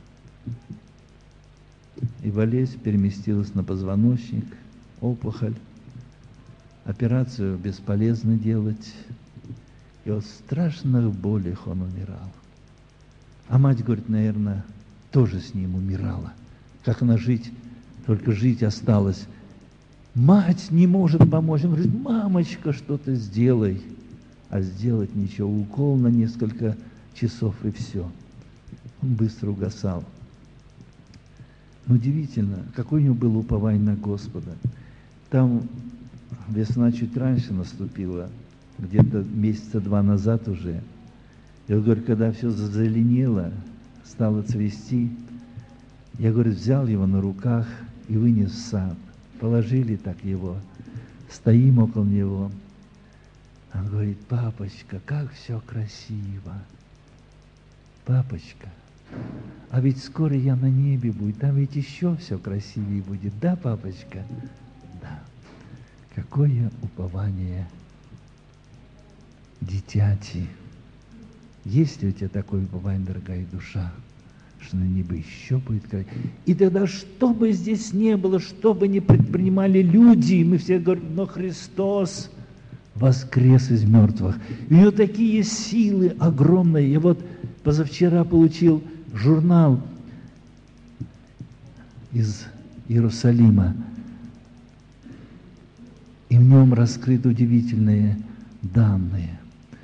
И болезнь переместилась на позвоночник, опухоль. Операцию бесполезно делать. И от страшных болях он умирал. А мать, говорит, наверное, тоже с ним умирала. Как она жить, только жить осталось. Мать не может помочь. Он говорит, мамочка, что-то сделай. А сделать ничего. Укол на несколько часов и все. Он быстро угасал. Удивительно, какое у него было упование на Господа. Там весна чуть раньше наступила, где-то месяца 2 назад уже. И он говорит, когда все зазеленело, стало цвести, я, говорит, взял его на руках и вынес в сад. Положили так его, стоим около него. Он говорит, папочка, как все красиво. Папочка, а ведь скоро я на небе буду, там ведь еще все красивее будет. Да, папочка? Да. Какое упование, дитяти. Есть ли у тебя такое упование, дорогая душа, что на небе еще будет красиво? И тогда, что бы здесь не было, что бы ни предпринимали люди, мы все говорим, но Христос воскрес из мертвых. И у него такие силы огромные. Я вот позавчера получил журнал из Иерусалима. И в нем раскрыты удивительные данные.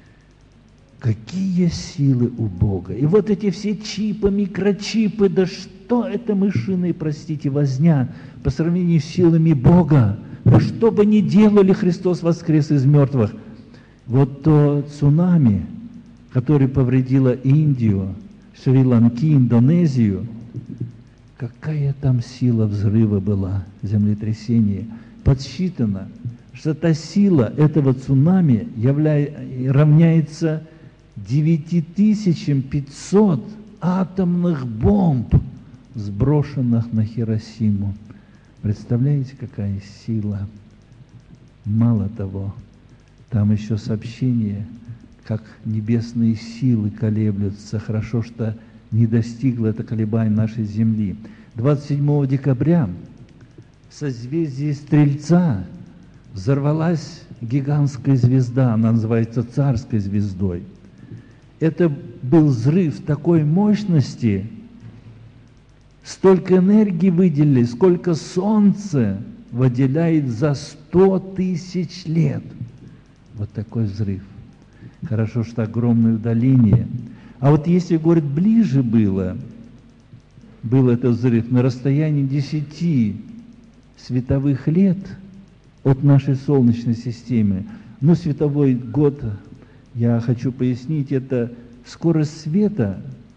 Какие силы у Бога. И вот эти все чипы, микрочипы, да что это мышиные, простите, возня по сравнению с силами Бога. Да что бы ни делали, Христос воскрес из мертвых. Вот то цунами, которое повредило Индию, Шри-Ланки, Индонезию, какая там сила взрыва была, землетрясения. Подсчитано, что та сила этого цунами равняется 9500 атомных бомб, сброшенных на Хиросиму. Представляете, какая сила? Мало того, там еще сообщение, как небесные силы колеблются. Хорошо, что не достигло это колебание нашей Земли. 27 декабря в созвездии Стрельца взорвалась гигантская звезда, она называется Царской звездой. Это был взрыв такой мощности, столько энергии выделили, сколько Солнце выделяет за 100 тысяч лет. Вот такой взрыв. Хорошо, что огромное удаление. А вот если, говорит, ближе был этот взрыв на расстоянии 10 световых лет от нашей Солнечной системы, ну, световой год, я хочу пояснить, это скорость света,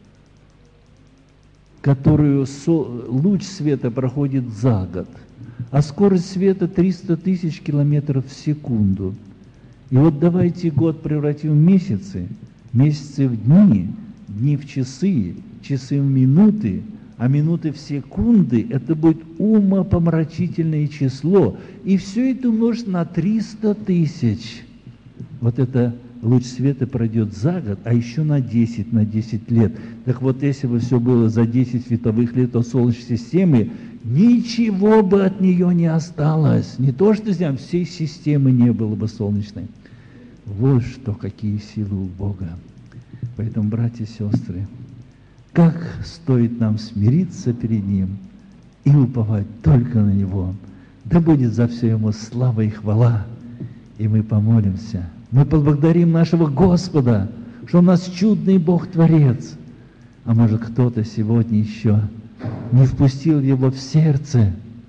которую луч света проходит за год, а скорость света 300 тысяч километров в секунду. И вот давайте год превратим в месяцы, месяцы в дни, дни в часы, часы в минуты, а минуты в секунды, это будет умопомрачительное число. И все это умножить на 300 тысяч. Вот это луч света пройдет за год, а еще на 10 лет. Так вот, если бы все было за 10 световых лет от Солнечной системы, ничего бы от нее не осталось. Не то, что здесь всей системы не было бы солнечной. Вот что, какие силы у Бога. Поэтому, братья и сестры, как стоит нам смириться перед Ним и уповать только на Него. Да будет за все Ему слава и хвала. И мы помолимся. Мы поблагодарим нашего Господа, что у нас чудный Бог-творец. А может, кто-то сегодня еще не впустил Его в сердце.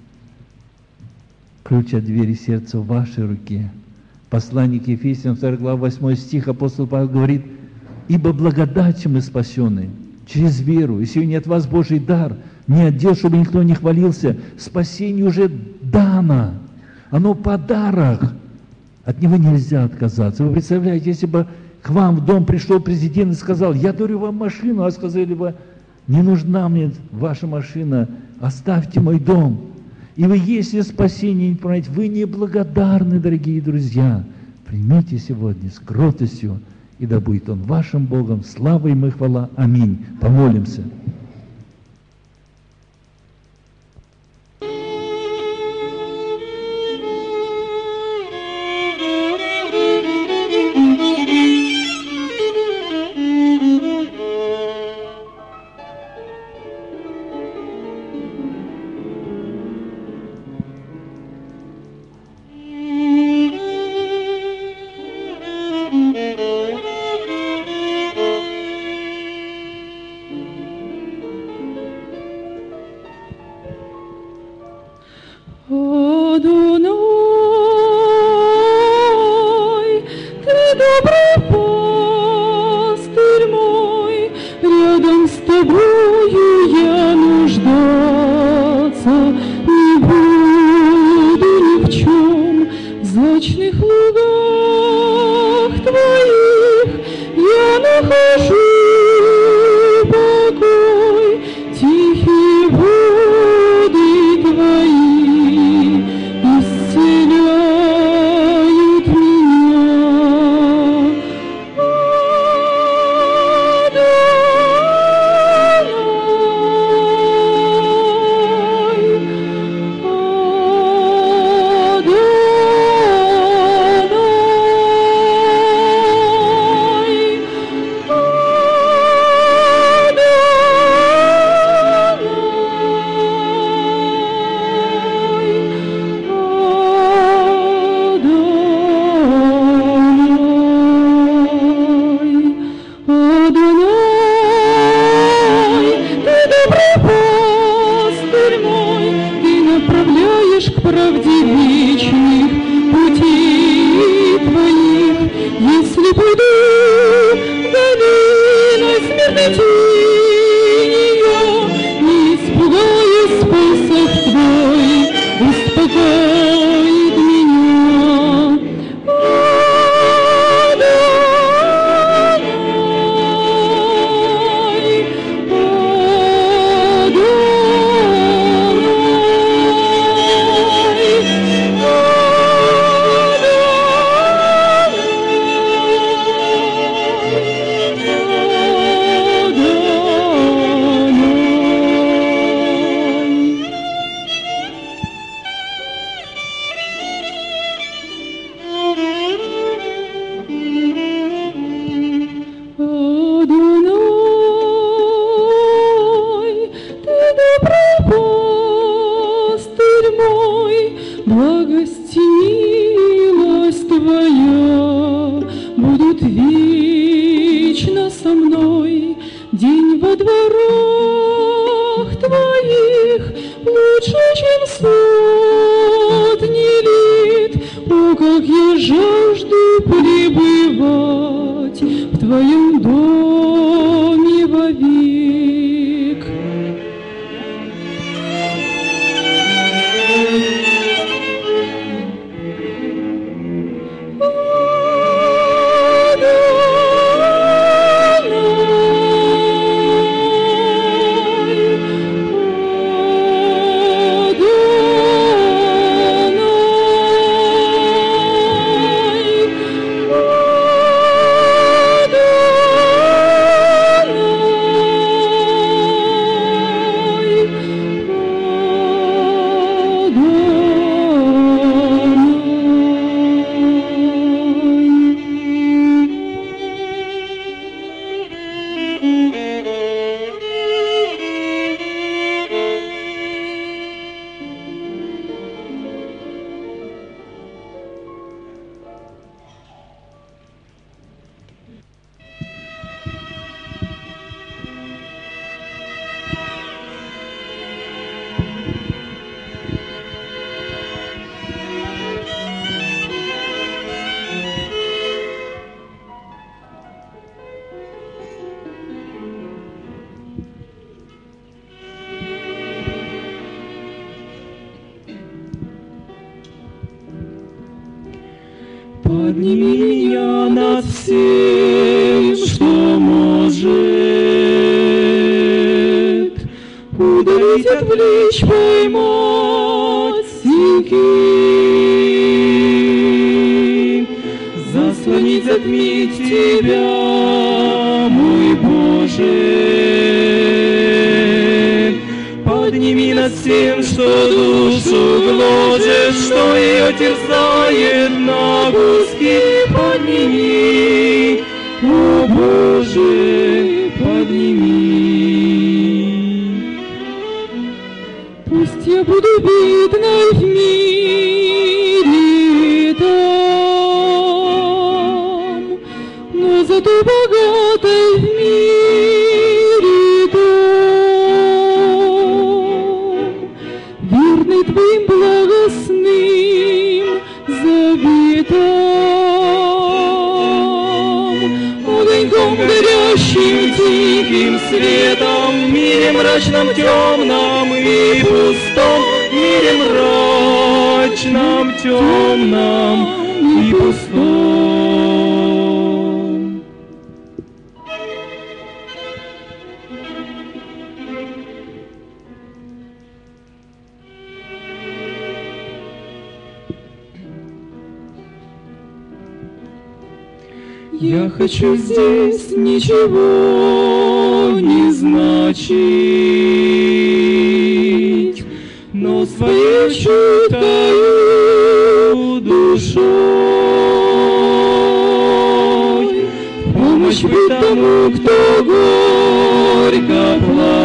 Ключ от двери сердца в вашей руке. Послание к Ефесянам, 2 глава, 8 стих, апостол Павел говорит: «Ибо благодатью мы спасены через веру, и сию не от вас Божий дар, не от дел, чтобы никто не хвалился. Спасение уже дано, оно подарок, от него нельзя отказаться». Вы представляете, если бы к вам в дом пришел президент и сказал: «Я дарю вам машину», а сказали бы: «Не нужна мне ваша машина, оставьте мой дом». И вы, если спасение не понимаете, вы неблагодарны, дорогие друзья. Примите сегодня с кротостью, и да будет Он вашим Богом. Слава Ему и хвала. Аминь. Помолимся. со мной. День во дворах Твоих лучше, чем сотни лет. О, как я жажду пребывать в Твоем доме вовек. Подними меня над всем, что может удалить, отвлечь, поймать силки, заслонить, затмить Тебя, мой Боже. Подними над всем, что душу гложет, что ее терзает на куски. Подними, о Боже, подними. Пусть я буду бедной в мире там, но зато богатой в мире там, верный Твоим благостным заветам, огоньком горящим тихим светом, в мире мрачном, темном и пустом, в мире мрачном, темном и пустом. Я хочу здесь ничего не значить, но своей чуткою душой помощь быть тому, кто горько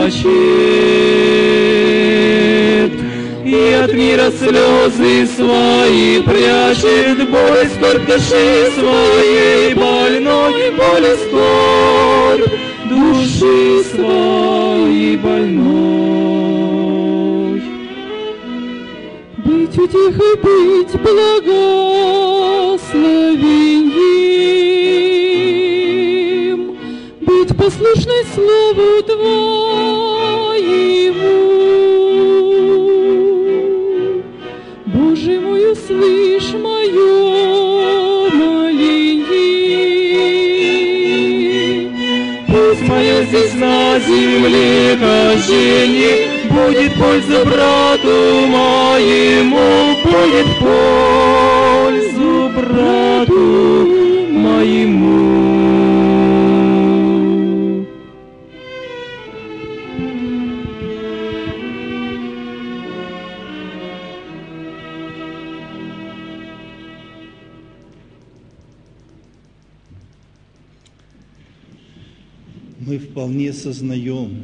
плачет и от мира слезы свои прячет, боль, скорбь души своей больной, боль и скорбь души своей больной. Быть утехой, быть благословением, быть послушной слову Твоему. Боже мой, услышь мое моление. Пусть мое здесь на земле хождение будет польза брату моему, будет пользу брату моему. Мы вполне сознаем,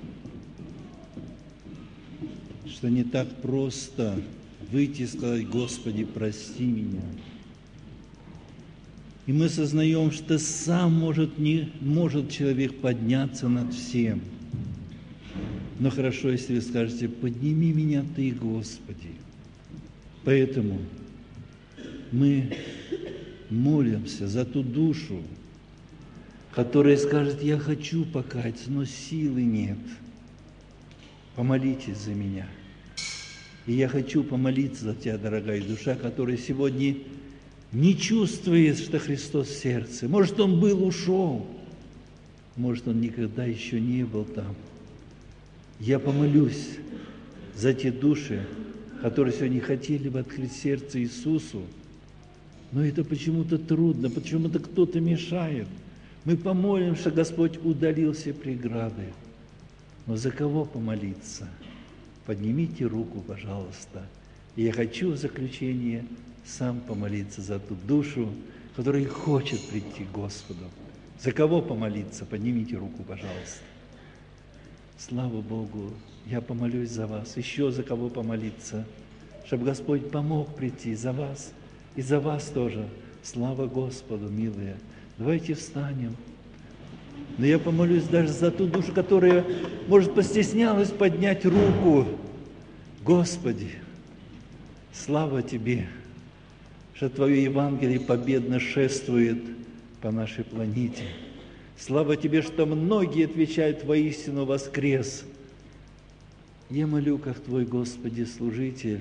что не так просто выйти и сказать: Господи, прости меня. И мы сознаем, что сам не может человек подняться над всем. Но хорошо, если вы скажете: подними меня Ты, Господи. Поэтому мы молимся за ту душу, которая скажет: я хочу покаяться, но силы нет. Помолитесь за меня. И я хочу помолиться за тебя, дорогая душа, которая сегодня не чувствует, что Христос в сердце. Может, Он был, ушел. Может, Он никогда еще не был там. Я помолюсь за те души, которые сегодня хотели бы открыть сердце Иисусу, но это почему-то трудно, почему-то кто-то мешает. Мы помолимся, что Господь удалил все преграды. Но за кого помолиться? Поднимите руку, пожалуйста. И я хочу в заключение сам помолиться за ту душу, которая хочет прийти к Господу. За кого помолиться? Поднимите руку, пожалуйста. Слава Богу, я помолюсь за вас. Еще за кого помолиться, чтобы Господь помог прийти за вас и за вас тоже. Слава Господу, милые. Давайте встанем. Но я помолюсь даже за ту душу, которая, может, постеснялась поднять руку. Господи, слава Тебе, что Твое Евангелие победно шествует по нашей планете. Слава Тебе, что многие отвечают: воистину воскрес. Я молю, как Твой, Господи, служитель,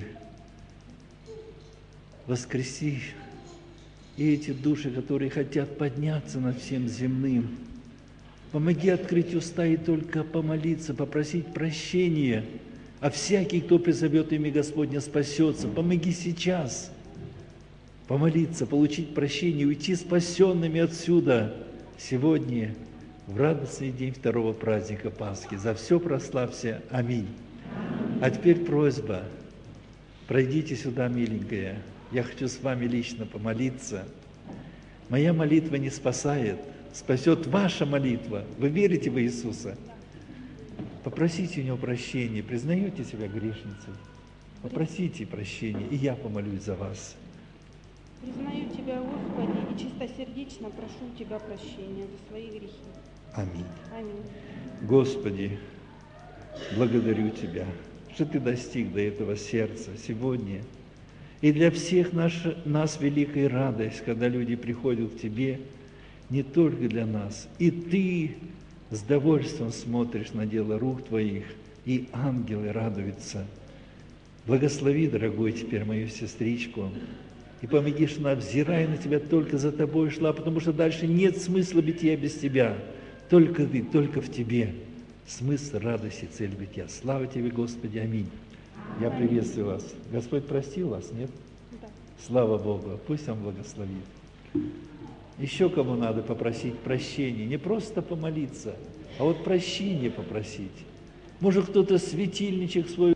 воскреси и эти души, которые хотят подняться над всем земным. Помоги открыть уста и только помолиться, попросить прощения, а всякий, кто призовет имя Господня, спасется. Помоги сейчас помолиться, получить прощение, уйти спасенными отсюда сегодня, в радостный день второго праздника Пасхи. За все прославься. Аминь. А теперь просьба. Пройдите сюда, миленькая. Я хочу с вами лично помолиться. Моя молитва не спасает, спасет ваша молитва. Вы верите в Иисуса? Попросите у Него прощения. Признаете себя грешницей? Попросите прощения, и я помолюсь за вас. Признаю Тебя, Господи, и чистосердечно прошу Тебя прощения за свои грехи. Аминь. Аминь. Господи, благодарю Тебя, что Ты достиг до этого сердца сегодня. И для всех нас великая радость, когда люди приходят к Тебе, не только для нас. И Ты с довольством смотришь на дело рук Твоих, и ангелы радуются. Благослови, дорогой, теперь мою сестричку, и помоги, что она, взирая на Тебя, только за Тобой шла, потому что дальше нет смысла бытия без Тебя. Только Ты, только в Тебе смысл, радость и цель бытия. Слава Тебе, Господи, аминь. Я приветствую вас. Господь простил вас, нет? Да. Слава Богу, пусть Он благословит. Еще кому надо попросить прощения, не просто помолиться, а вот прощения попросить. Может, кто-то светильничек свой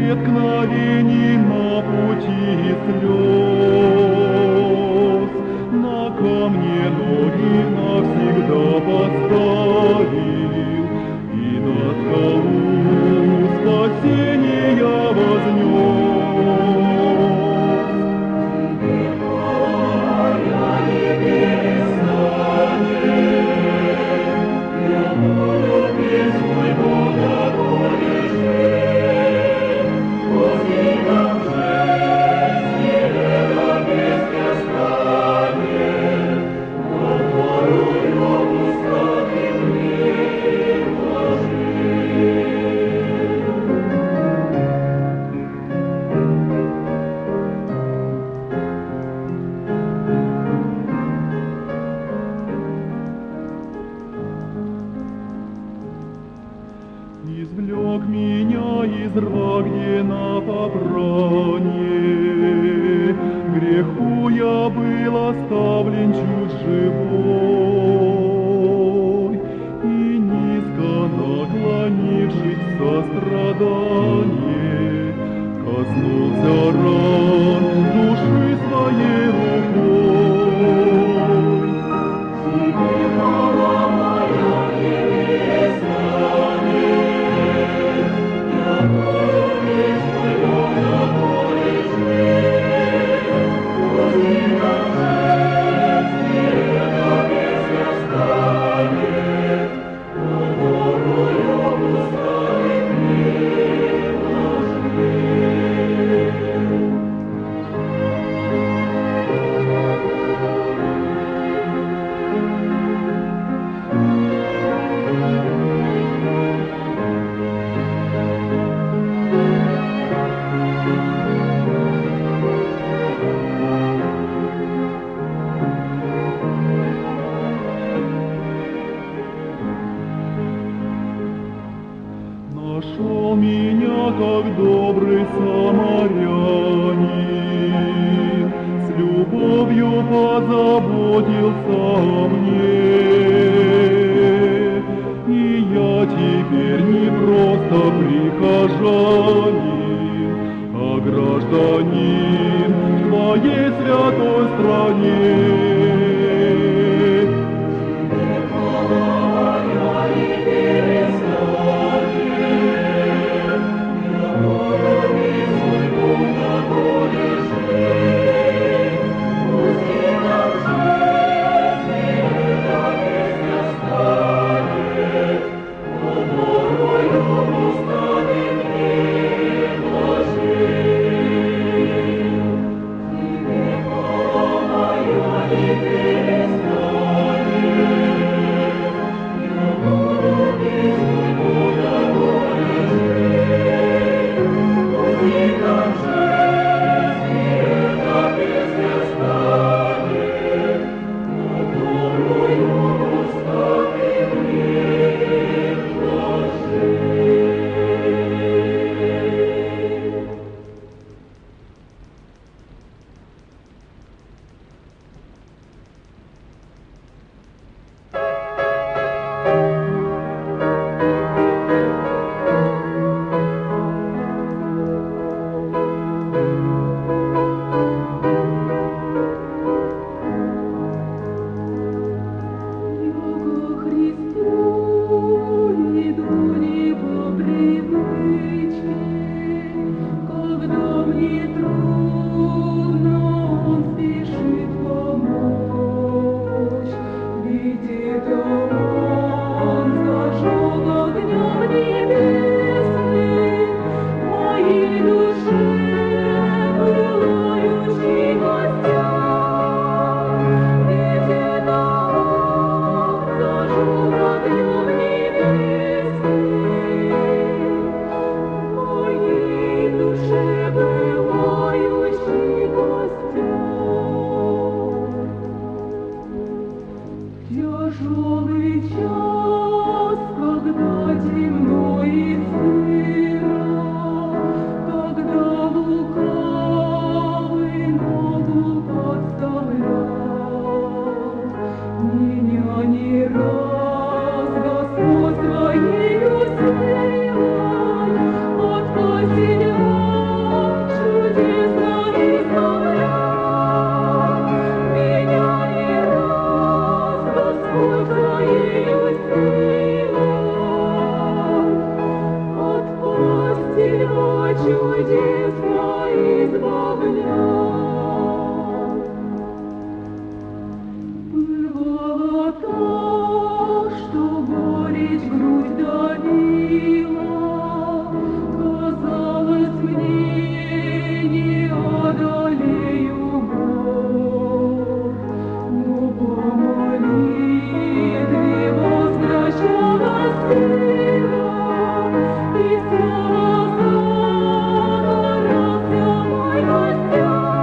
преткновений на пути слез. На камне ноги навсегда поставил и над скалу спасения вознес. Извлек меня из Рогнена попрание, греху я был оставлен чуть живой, и низко наклонившись в сострадание, коснулся ран души своей рукой. Тебе хвала моя небесная, Нашел меня, как добрый самарянин, с любовью позаботился о мне. И я теперь не просто прихожанин, а гражданин в твоей святой стране. Моя чудесно избавлял. Бывало так, что горечь грудь давила, казалось мне, не одолею боль, но по молитве возвращалась сила, и снова загорался мой костер.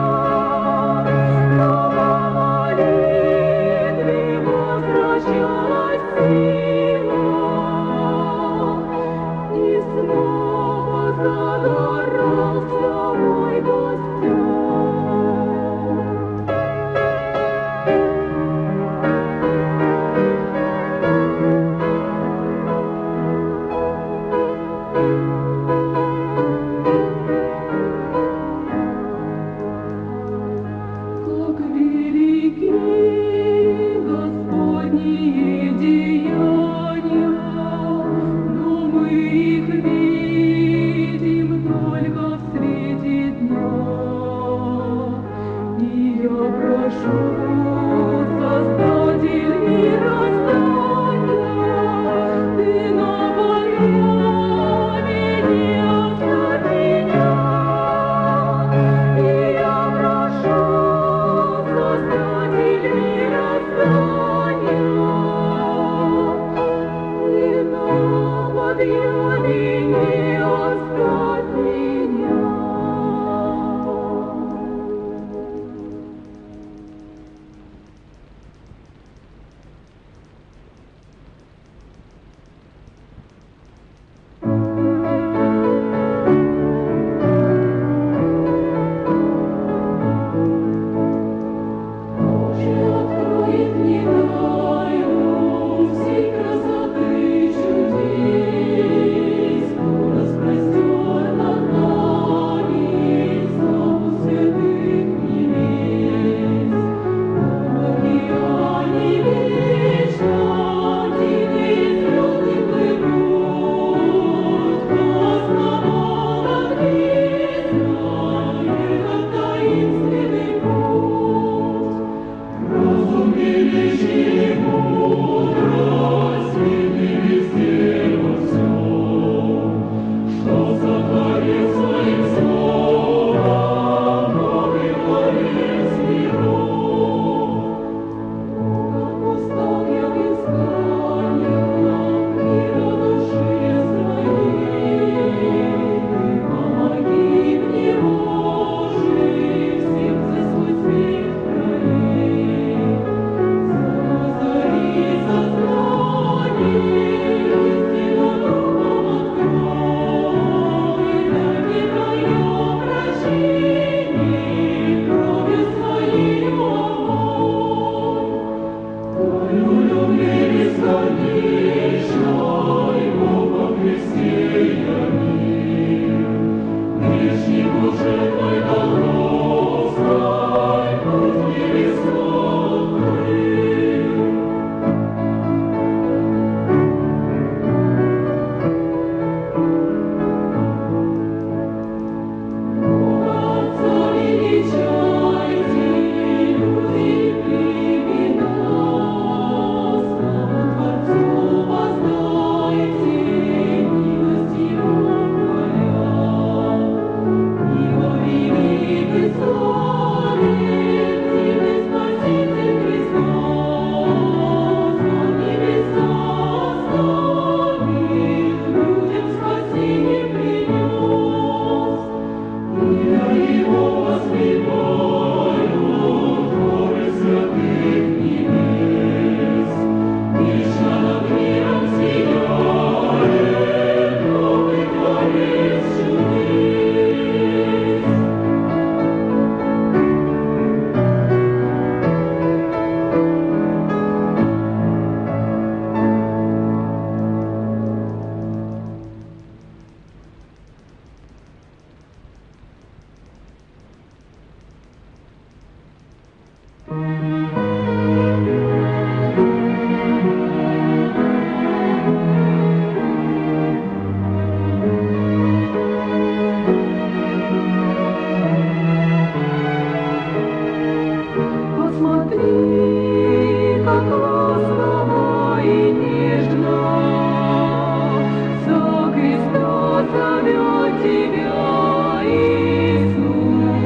Тебя, Иисус.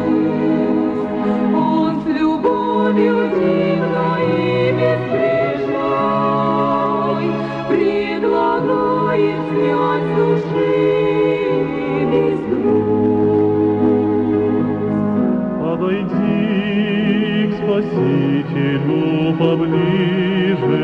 Он с любовью дивной и безгрешной предлагает снять души весь груз. Подойди к Спасителю поближе,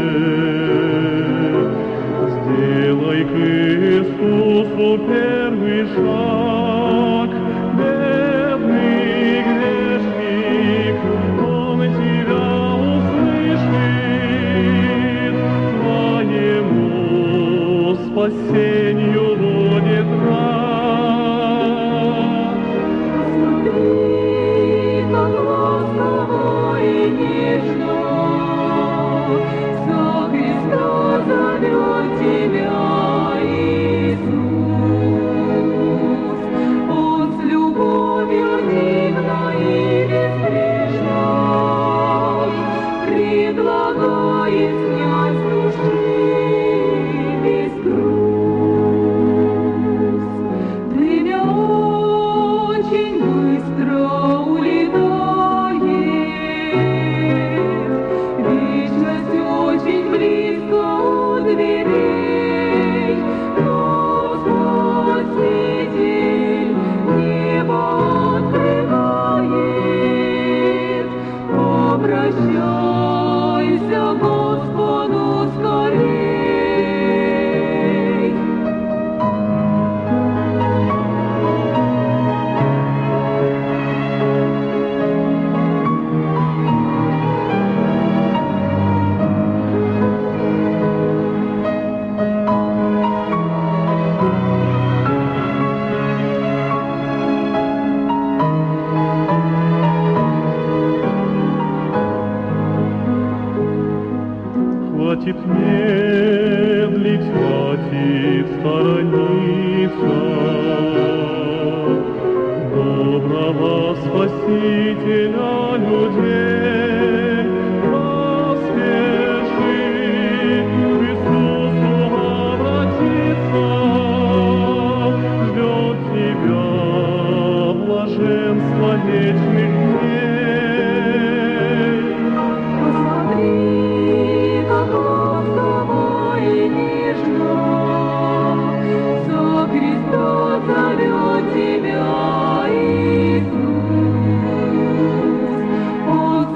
сделай к Иисусу первый шаг. Бедный грешник, Он тебя услышит, твоему спасению будет рад. Смотри, как ласково и нежно за Христа зовет тебя Иисус. Он с любовью дивной и безгрешной предлагает снять с души весь груз. Время очень быстро улетает, вечность очень близко у дверей, но Спаситель небо открывает. Обращайся к Господу скорей. Хватит медлить, хватит сторониться доброго Спасителя людей. Поспеши к Иисусу обратиться, ждет тебя блаженство вечных дней. Посмотри, как ласково и нежно за Христа зовет тебя Иисус. Он с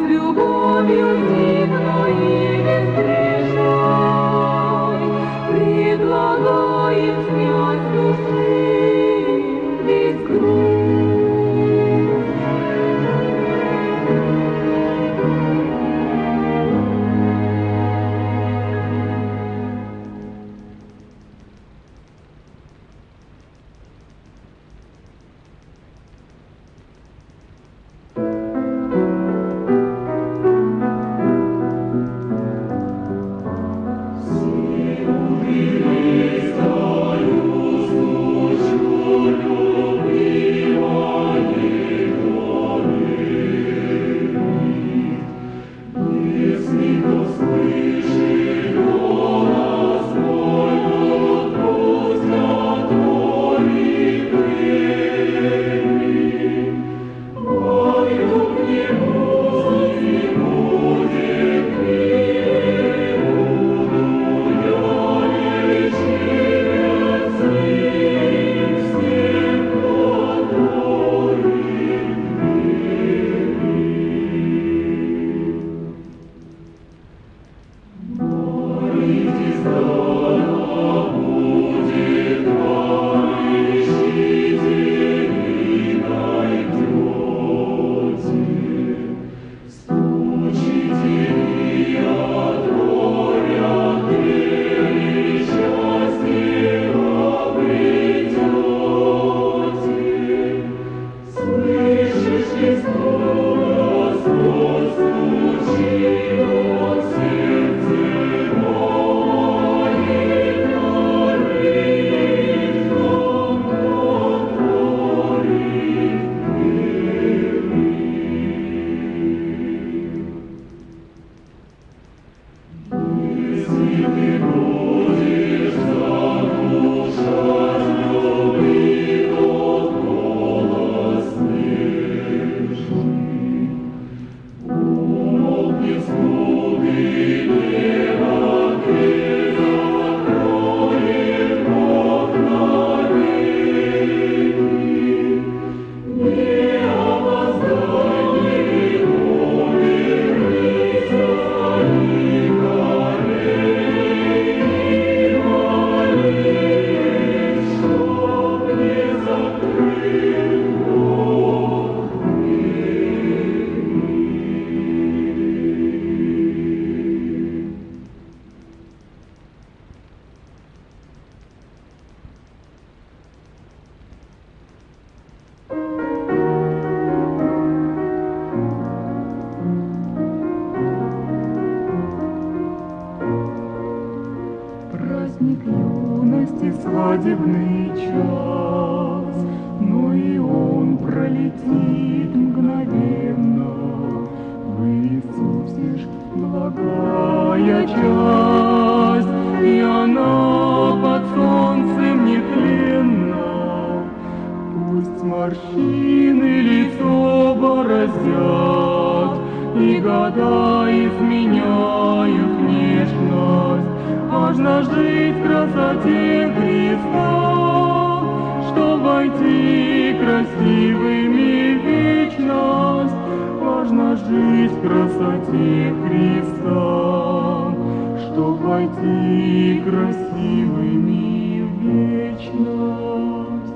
Благая часть, и она под солнцем нетленна. Пусть морщины лицо бороздят, и года изменяют внешность. Важно жить в красоте Христа, чтоб войти красивыми в вечность. Важно жить в красоте Христа, чтоб войти красивыми в вечность.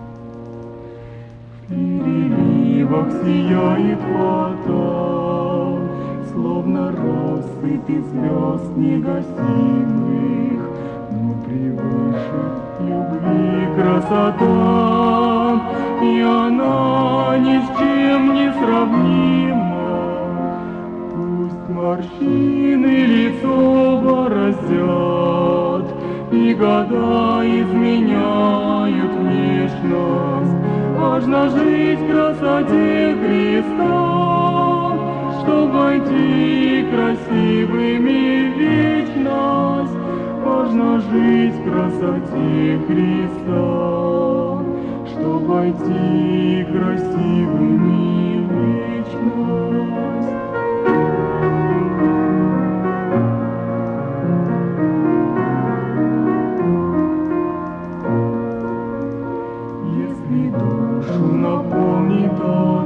В переливах сияет вода, словно россыпь из звезд негасимых, но превыше любви красота, и она ни с чем не сравнима. Пусть морщины лицо бороздят, и года изменяют внешность. Важно жить в красоте Христа, чтоб войти красивыми в вечность. Важно жить в красоте Христа, чтоб войти красивыми в вечность. Если душу наполнит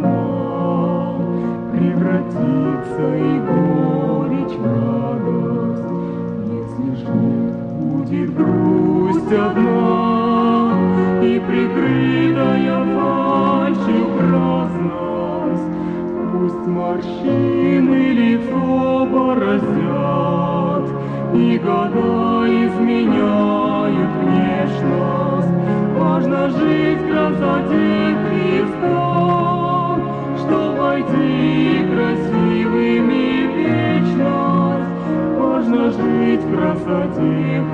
она, превратится и горечь в радость. Если же будет грусть одна и прикрытая фальшью праздность, пусть морщины лицо бороздят, и года изменяют внешность. Важно жить в красоте Христа, чтоб войти красивыми в вечность. Важно жить в красоте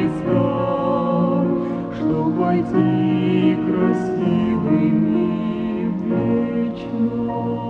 Христа, чтоб войти красивыми в вечность.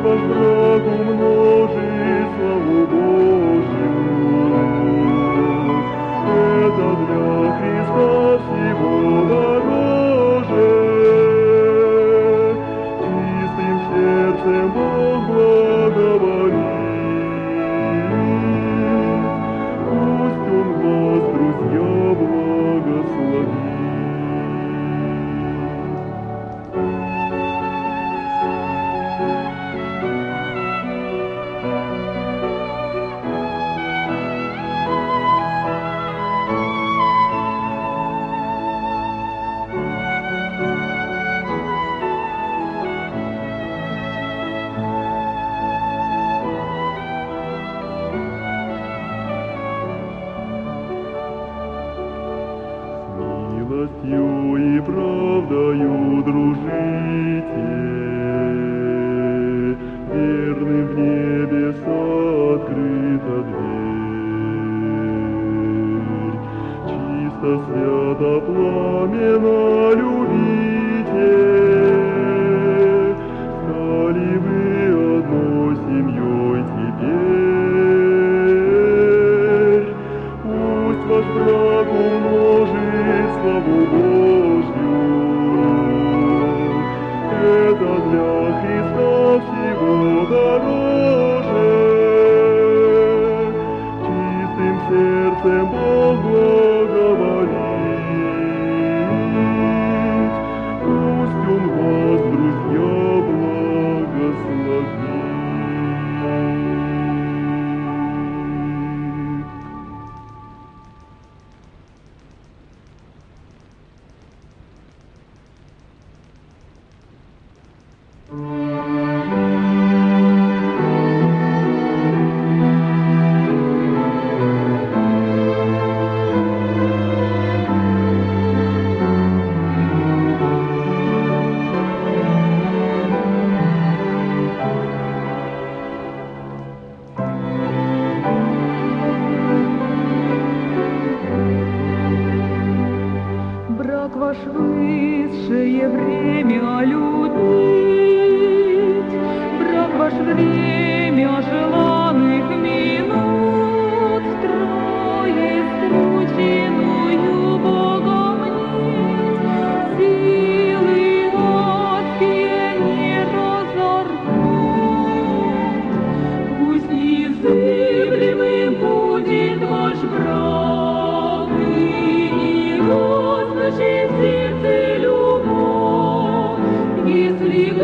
умножит славу Божию.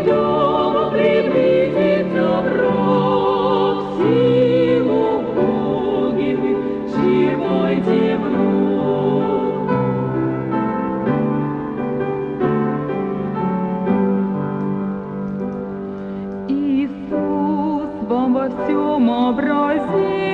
к дому приблизится враг, силу Боги вы черпайте вновь. Иисус вам во всем образец,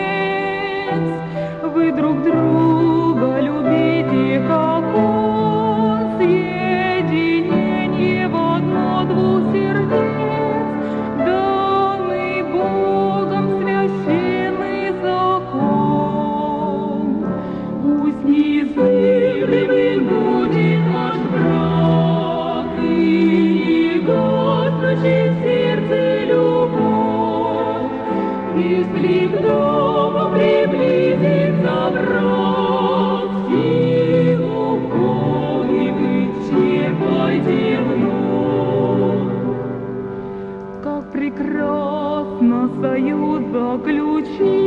вы друг друга любите, как Он, соединение в одно двух сердец, данный Богом священный закон. Пусть незыблемым будет ваш брак, и не гаснущей в сердце любовь, если к дому приблизится враг, силу Боги вы черпайте вновь. Как прекрасно союз заключить